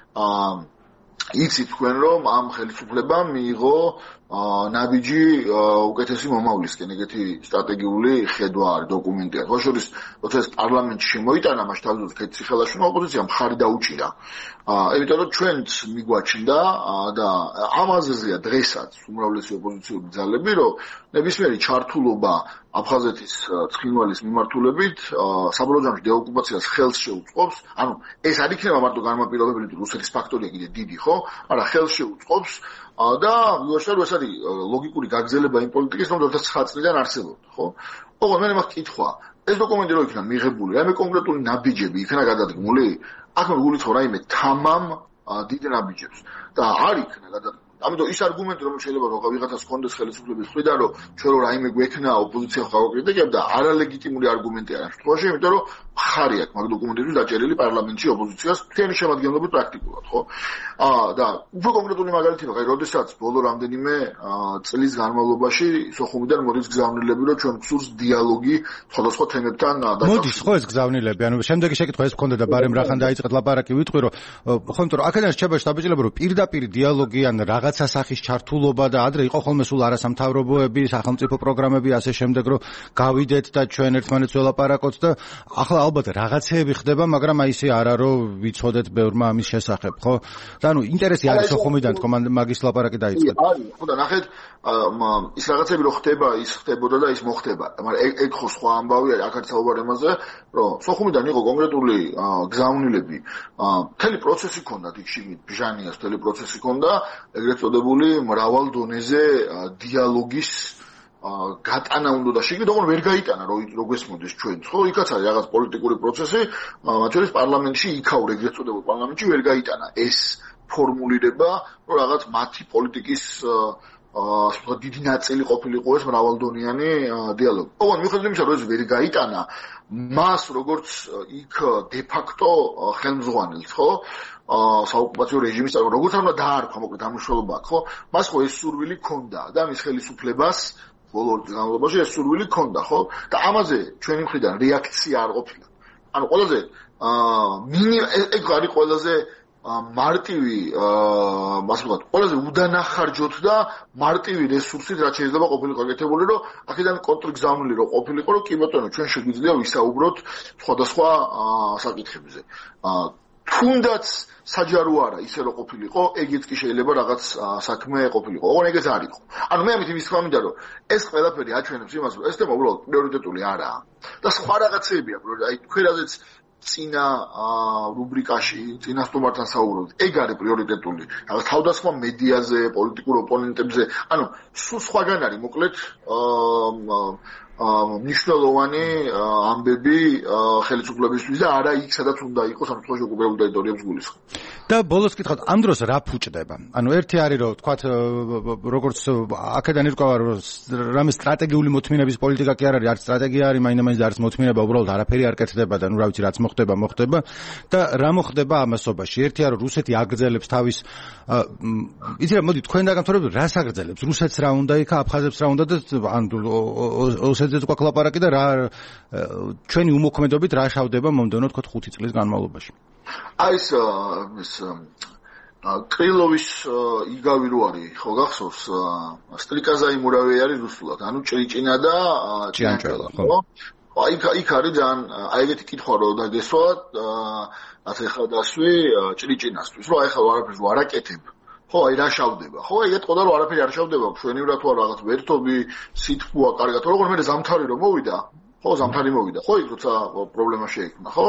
იცით თქვენ რომ ამ ხელისუფლებამ მიიღო ნაბიჯი უკეთესი მომავლისკენ, ეგეთი სტრატეგიული ხედვა არის, დოკუმენტია. ხო შორის, როცა ეს პარლამენტში შემოიტანა, მაშინ თავისუფლად ქეთი ხელაშუმა ოპოზიციამ მხარი დაუჭირა. იმიტომ რომ ჩვენც მიგვაჩნდა და ამაზეა დღესაც უმრავლესი ოპოზიციური ძალები, რომ ნებისმიერი ჩართულობა აფხაზეთის ცხინვალის მიმართულებით საბოლოო ჯამში დეოკუპაციას ხელს შეუწყობს. ანუ ეს არ იქნება მარტო განმაპირობებელი, რუსეთის ფაქტორია კიდე დიდი, ხო? მაგრამ ხელს შეუწყობს და ვიუაშტარ ეს არის ლოგიკური გაგზელება იმ პოლიტიკის, რომელიც თერთმეტ წლიდან არსებობდა, ხო? ოღონდ მე მაქვს კითხვა, ეს დოკუმენტი რო იქნა მიღებული, რაიმე კონკრეტული ნაბიჯები იქნა გადადგმული, აქ მე გულისხმობ რაიმე თამამ დიდ ნაბიჯებს და არ იქნა გადადგმული. ამიტომ ის არგუმენტი რომ შეიძლება რომ ვიღაცას კონდეს ხელისუფლების მხრიდან რომ ჩვენ რომ რაიმე გვექნა ოპოზიცია ხავაკრიტიკებდა არალეგიტიმური არგუმენტია ამ შემთხვევაში, იმიტომ რომ მხარი აქვს მაგ დოკუმენტებში დაჭერილი პარლამენტში ოპოზიციას მთელი შემადგენლობით პრაქტიკულად, ხო? აა და უფრო კონკრეტული მაგალითი მაგ როდესაც ბოლო რამდენიმე წლის განმავლობაში სოხუმიდან მოდის გზავნილები რომ ჩვენ გსურს დიალოგი სხვადასხვა თემებთან და მოდის ხო ეს გზავნილები, ანუ შემდეგი შეკითხვა ეს მქონდა და ბარემ რახან დაიწყეთ ლაპარაკი ვიტყვი რომ ხო იმიტომ რომ აქედან რჩება შტაბიჭილება რომ პირდაპირ დიალოგი ან რაღაცა სახის ჩართულობა და ადრე იყო ხოლმე სულ არასამთავრობოები, სახელმწიფო პროგრამები ასე შემდეგ რომ გავიდეთ და ჩვენ ერთმანეთს ველაპარაკოთ და ახლა ალბათ რაღაცეები ხდება, მაგრამ აი ისე არა რომ ვიცოდეთ ბევრმა ამის შესახებ, ხო? და ანუ ინტერესი არის სოხუმიდან თქო მაგის ლაპარაკი დაიწყეთ. არის, ხო და ნახეთ ის რაღაცები რო ხდება, ის ხდებოდა და ის მოხდება. მაგრამ ეგ ხო სხვა ამბავი არის, აქ არის საუბარი ამაზე, რომ სოხუმიდან იყო კონკრეტული გზავნილები, მთელი პროცესი ჰქონდა იქ შიგნით, ბჟანიას მთელი პროცესი ჰქონდა, ეგრეთ წოდებული მრავალ დონეზე დიალოგის გატანა უნდა და შიგნით ოღონდ ვერ გაიტანა რო გვესმოდეს ჩვენ, ხო? იქაც არის რაღაც პოლიტიკური პროცესი, მათ შორის პარლამენტში იქაურ ეგრეთ წოდებულ პარლამენტში ვერ გაიტანა ეს ფორმულირება, რომ რაღაც მათი პოლიტიკის აა დიდი ნაწილი ყოფილიყო ეს მრავალდონიანი დიალოგი. ოღონდ მიუხედავად იმისა, რომ ეს ვერ გაიტანა, მას როგორც იქ დე ფაქტო ხელმძღვანელს, ხო? აა საოკუპაციო რეჟიმის როგორც უნდა დაარქვა მოკლედ ამ მნიშვნელობა, ხო? მას ხო ეს სურვილი ჰქონდა და მის ხელისუფლებას ბოლო განმავლობაში ეს სურვილი ჰქონდა, ხო? და ამაზე ჩვენი მხრიდან რეაქცია არ ყოფილა. ანუ ყველაზე აა მინი ეგ არის ყველაზე მარტივი აა ასე ვთქვათ, ყველაზე უდანახარჯოთ და მარტივი რესურსით რაც შეიძლება ყოფილიყო გაკეთებული, რომ აქედან კონტრგზავნილი რომ ყოფილიყო, რომ კი ბატონო, ჩვენ შეგვიძლია ვისაუბროთ სხვადასხვა საკითხებზე. აა თუნდაც საჯარო არა ისე რომ ყოფილიყო, ეგეც კი შეიძლება რაღაც საქმე ყოფილიყო. ოღონდ ეგეც არ იყო. ანუ მე ამით იმის თქმა მინდა რომ ეს ყველაფერი აჩვენებს იმას, რომ ეს თემა უბრალოდ პრიორიტეტული არაა. და სხვა რაღაცებია, აი თქვენ რაზეც წინა რუბრიკაში, წინა სტუმართან საუბრობთ, ეგ არის პრიორიტეტული. რაღაც თავდასხმა მედიაზე, პოლიტიკურ ოპონენტებზე, ანუ სულ სხვაგან არის მოკლედ აა მნიშვნელოვანი ამბები ხელისუფლებისთვის და არა იქ სადაც უნდა იყოს ამ შემთხვევაში ოკუპირებულ ტერიტორიებს გულისხმობ. და ბოლოს კითხავთ, ამ დროს რა ფუჭდება? ანუ ერთი არის რომ თქვათ როგორც აქედან ირკვევა რომ რამე სტრატეგიული მოთმინების პოლიტიკა კი არ არის, არც სტრატეგია არის, მაინდა-მაინც არის მოთმინება, უბრალოდ არაფერი არ კეთდება და ნუ რა ვიცი რაც მოხდება, მოხდება და რა მოხდება ამასობაში? ერთია რომ რუსეთი აგრძელებს თავის იცი რა, მოდი თქვენ დაგამთავრებთ, რას აგრძელებს? რუსეთს რა უნდა იქა, აფხაზებს რა უნდა და ან ოსეთზეც გვაქვს ლაპარაკი და რა ჩვენი უმოქმედობით რა შავდება მომდევნო თქვათ ხუთი წლის განმავლობაში. აი ეს ეს კრილოვის იგავი რო არის, ხო გახსოვს? სტრიკაზაი მურავი არის რუსულად, ანუ ჭრიჭინა და ჭიანჭველა, ხო? აი იქ არის ძალიან აი ეგეთი კითხვა რო დაგესვა, ასე ხა დასვი ჭრიჭინასთვის, რომ აი ხა არაფერს ვარ აკეთებ. ხო, აი რა შავდება. ხო, აი ეთყოდა რომ არაფერი არ შავდება, მშვენივრად თუ რაღაც ვერთობი, სითბოა კარგად, როგორ მე ზამთარი რომ მოვიდა, ხო, ზამთარი მოვიდა. ხო, იქ როცა პრობლემა შეექმნა, ხო?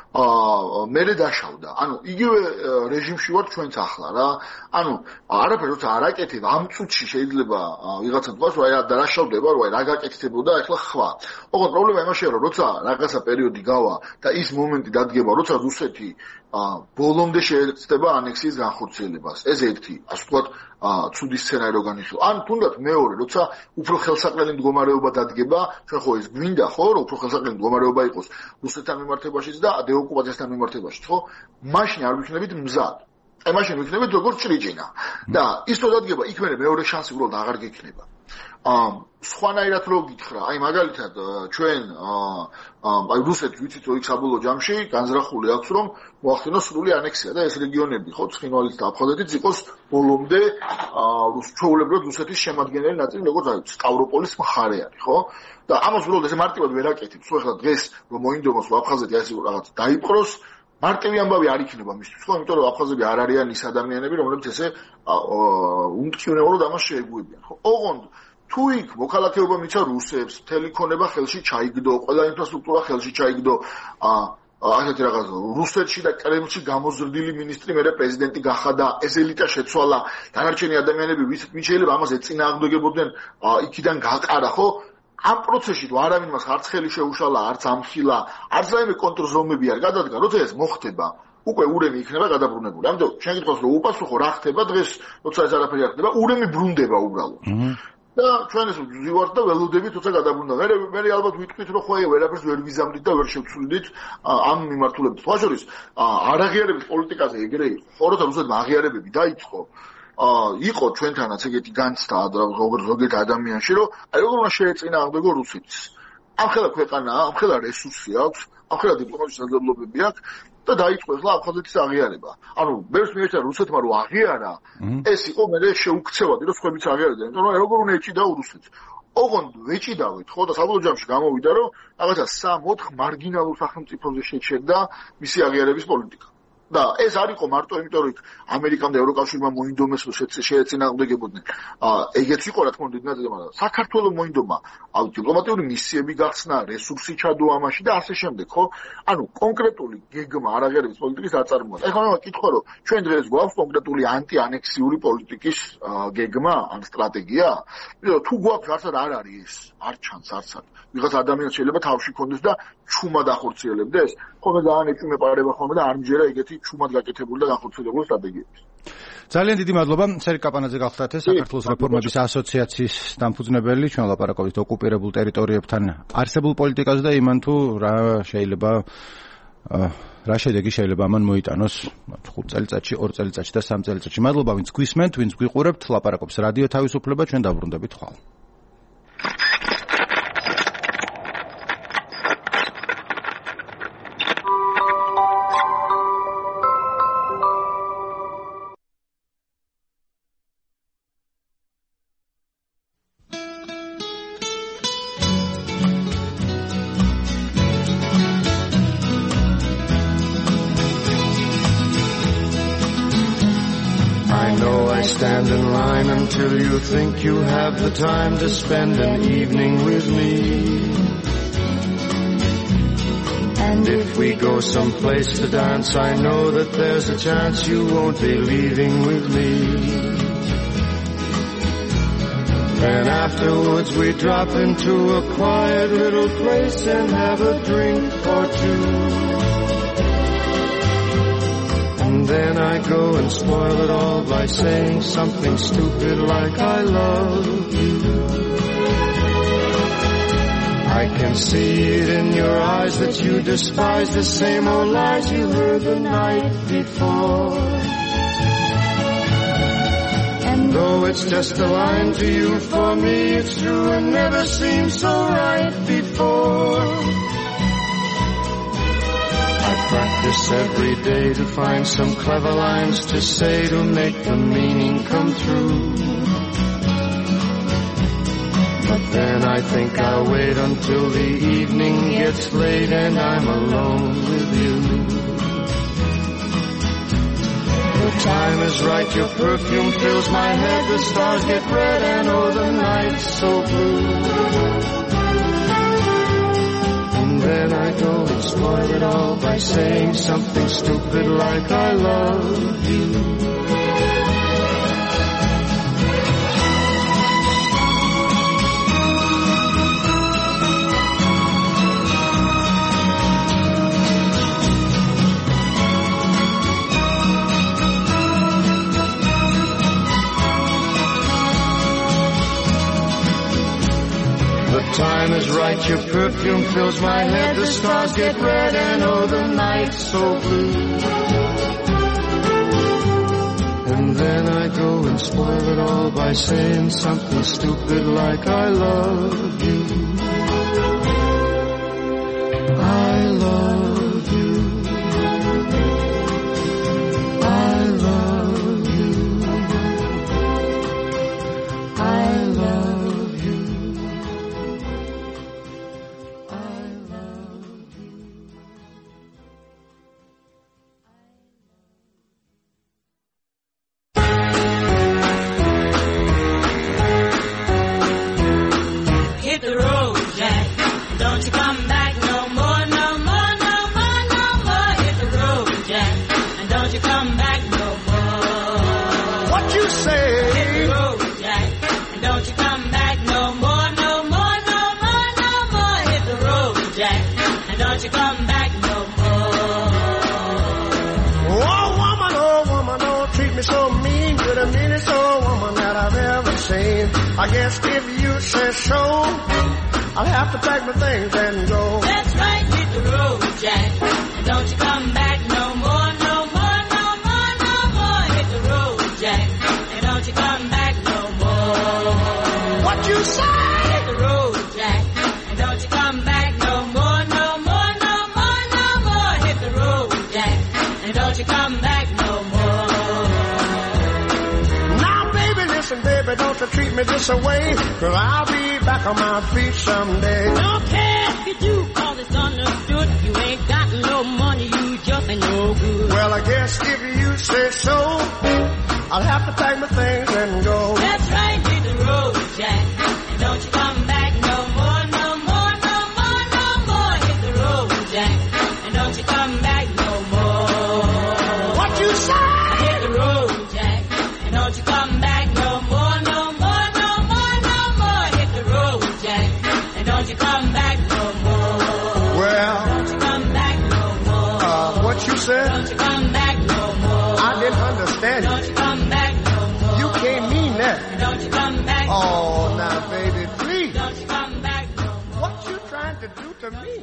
აა მე დაშავდა. ანუ იგივე რეჟიმში ვარ ჩვენც ახლა რა. ანუ არაფერი როცა არ აკეთებ, ამ წუთში შეიძლება ვიღაცა თქვას, რომ აი რა შავდება, რომ აი რა გაკეთდებოდა, ახლა ხვა. ოღონდ პრობლემა იმაშია, რომ როცა რაღაცა პერიოდი გავა და ის მომენტი დადგება, როცა რუსეთი ბოლომდე შეეცდება ანექსიის განხორციელებას. ეს ერთი, ასე ვთქვათ, ცუდი სცენარი რო განიხილო. ან თუნდაც მეორე, როცა უფრო ხელსაყრელი მდგომარეობა დადგება, ჩვენ ხო ეს გვინდა, ხო, რომ უფრო ხელსაყრელი მდგომარეობა იყოს რუსეთთან მიმართებაშიც და დეოკუპაციასთან მიმართებაშიც, ხო? მაშინ არ ვიქნებით მზად. აი მაშინ ვიქნებით როგორც ჭრიჭინა. და ის რო დადგება, იქ მე მეორე შანსი უბრალოდ აღარ გექნება. აა სხვანაირად რო გითხრა, აი მაგალითად ჩვენ აი რუსეთი ვიცით რომ იქ საბოლოო ჯამში განზრახული აქვს რომ მოახდინოს სრული ანექსია და ეს რეგიონები ხო ცხინვალის და აფხაზეთის იყოს ბოლომდე რუს ჩვეულებრივად რუსეთის შემადგენელი ნაწილი როგორც აი სტავროპოლის მხარე არის ხო და ამას უბრალოდ ესე მარტივად ვერ აკეთებს ხო ახლა დღეს რომ მოინდომოს რომ აფხაზეთი ასე რაღაც დაიპყროს მარტივი ამბავი არ იქნება მისთვის ხო იმიტომ რომ აფხაზები არ არიან ის ადამიანები რომლებიც ესე უმტკივნეულოდ ამას შეეგუებიან ხო ოღონდ თუ იქ მოქალაქეობა მიცა რუსებს, მთელი ქონება ხელში ჩაიგდო, ყველა ინფრასტრუქტურა ხელში ჩაიგდო, ასეთი რაღაც რუსეთში და კრემლში გამოზრდილი მინისტრი მერე პრეზიდენტი გახადა, ეს ელიტა შეცვალა, დანარჩენი ადამიანები ვინც შეიძლება ამას ეწინააღმდეგებოდნენ, იქიდან გაყარა, ხო? ამ პროცესში თუ არავინ მას არც ხელი შეუშალა, არც ამხილა, არც რაიმე კონტრზომები არ გადადგა, როცა ეს მოხდება, უკვე ურემი იქნება გადაბრუნებული. ამიტომ შენ გითხოს რომ უპასუხო რა ხდება დღეს, როცა ეს არაფერი არ ხდება, ურემი ბრუნდება უბრალოდ. და ჩვენ ეს ვზივართ და ველოდებით, თორსა გადაბრუნდა. მე მე ალბათ ვიტყვით რომ ხო ვერაფერს ვერ ვიზამნით და ვერ შევცვლიდით ამ მიმართულებით. სხვა შორის არაღიარების პოლიტიკაზე ეგრე იყო. ხო, როცა რუსეთმა აღიარებები დაიწყო, იყო ჩვენთანაც ეგეთი განცდა ზოგიერთ ადამიანში, რომ აი როგორ უნდა შეეწინააღმდეგო რუსეთს. ამხელა ქვეყანაა, ამხელა რესურსი აქვს, ამხელა დიპლომატიური შესაძლებლობები აქვს და დაიწყო ახლა აფხაზეთის აღიარება. ანუ ბევრს მიეჭა რუსეთმა რომ აღიარა, ეს იყო მე შეუქცევადი რომ სხვებიც აღიარებდნენ, იმიტომ რომ როგორ უნდა ეჭიდაო რუსეთს. ოღონდ ვეჭიდავით, ხო და საბოლოო ჯამში გამოვიდა რომ რაღაცა სამოთხ მარგინალურ სახელმწიფოზე შეჩერდა მისი აღიარების პოლიტიკა. და ეს არ იყო მარტო იმიტომ რომ ამერიკამ და ევროკავშირმა მოინდომეს რომ შეეწინააღმდეგებოდნენ. ეგეც იყო რა თქმა უნდა დიდ ნაწილად, მაგრამ საქართველოს მოინდომა დიპლომატიური მისიები გახსნა, რესურსი ჩადო ამაში და ასე შემდეგ, ხო? ანუ კონკრეტული გეგმა არაღიარების პოლიტიკის აწარმოება. ეხლა მე ვკითხო რომ ჩვენ დღეს გვაქვს კონკრეტული ანტიანექსიური პოლიტიკის გეგმა ან სტრატეგია? იმიტომ თუ გვაქვს არცად არ არის ეს, არ ჩანს არცად. ვიღაც ადამიანს შეიძლება თავში კონდეს და ჩუმად ახორციელებდეს. ხოლმე ძალიან ეჭვმეპარება ხოლმე და არ მჯერა ეგეთი ჩუმად გაკეთებული და განხორციელებული სტრატეგიები. ძალიან დიდი მადლობა. სერგი კაპანაძე გახლდათ ეს საქართველოს რეფორმების ასოციაციის დამფუძნებელი. ჩვენ ლაპარაკობთ ოკუპირებულ ტერიტორიებთან არსებულ პოლიტიკაზე და იმან თუ რა შეიძლება რა შედეგი შეიძლება ამან მოიტანოს ხუთ წელიწადში, ორ წელიწადში და სამ წელიწადში. მადლობა ვინც გვისმენთ, ვინც გვიყურებთ, ლაპარაკობს რადიო თავისუფლება, ჩვენ დაბრუნდებით ხვალ. Stand in line until you think you have the time to spend an evening with me. And if we go someplace to dance, I know that there's a chance you won't be leaving with me. Then afterwards we drop into a quiet little place and have a drink or two. And then I go and spoil it all by saying something stupid like I love you. I can see it in your eyes that you despise the same old lies you heard the night before. And though it's just a line to you, for me it's true and never seemed so right before. I practice every day to find some clever lines to say to make the meaning come true. But then I think I'll wait until the evening gets late and I'm alone with you. The time is right, your perfume fills my head, the stars get red and oh the night's so blue. Then I go and spoil it all by saying something stupid like I love you. The time is right, your perfume fills my head, the stars get red and oh the night's so blue. And then I go and spoil it all by saying something stupid like I love you. I love you. I love you. I love you. you come back no more. Oh, woman, oh, woman, don't treat me so mean. You're the meanest old woman that I've ever seen. I guess if you say so, I'll have to pack my things and go. That's right, hit the road, Jack. And don't you come back no more, no more, no more, no more. Hit the road, Jack. And don't you come back no more. What you say? Hit the road, Jack. And don't you come back no more, no more, no more, no more. Hit the road, Jack. And don't you come back no more. Now, baby, listen, baby, don't you treat me this way. Cause I'll be back on my feet someday. Don't care if you do, cause it's understood. You ain't got no money, you just ain't no good. Well, I guess if you say so, I'll have to pack my things and go. That's right, hit the road, Jack. And don't you come back no more, no more, no more, no more. Hit the road, Jack. And don't you come back no more. What you say? Hit the road, Jack. And don't you come back no more, no more, no more, no more. Hit the road, Jack. And don't you come back no more. Well, Don't you come back no more. uh, what you said? Don't you come back no more. I didn't understand Don't you. you come back no more. You can't mean that. Don't you come back no more. Oh, now, baby, please. Don't you come back no more. What you trying to do to me?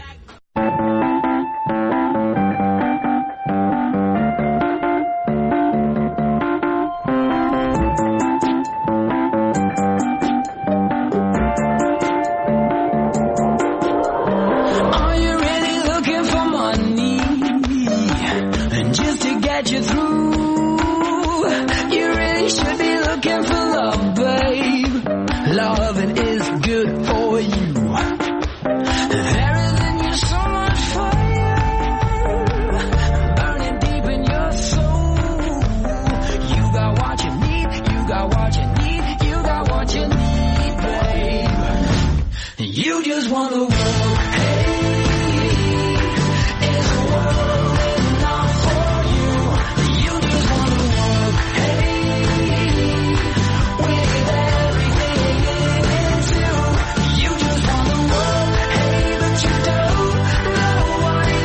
Are you really looking for money? And just to get you through, you really should be looking for love, babe. Loving is good for you. There is in you so much fire, burning deep in your soul. You got what you need, you got what you need, you got what you need, babe. You just want the world, hey, is the world enough for you? You just want the world, hey, with everything into. You just want the world, hey, but you don't know what it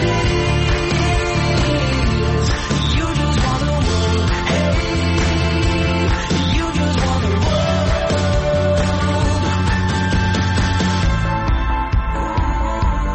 is. You just want the world, hey, you just want the world.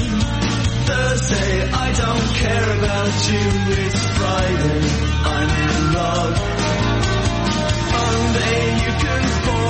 Thursday, I don't care about you. It's Friday, I'm in love. Monday, you can fall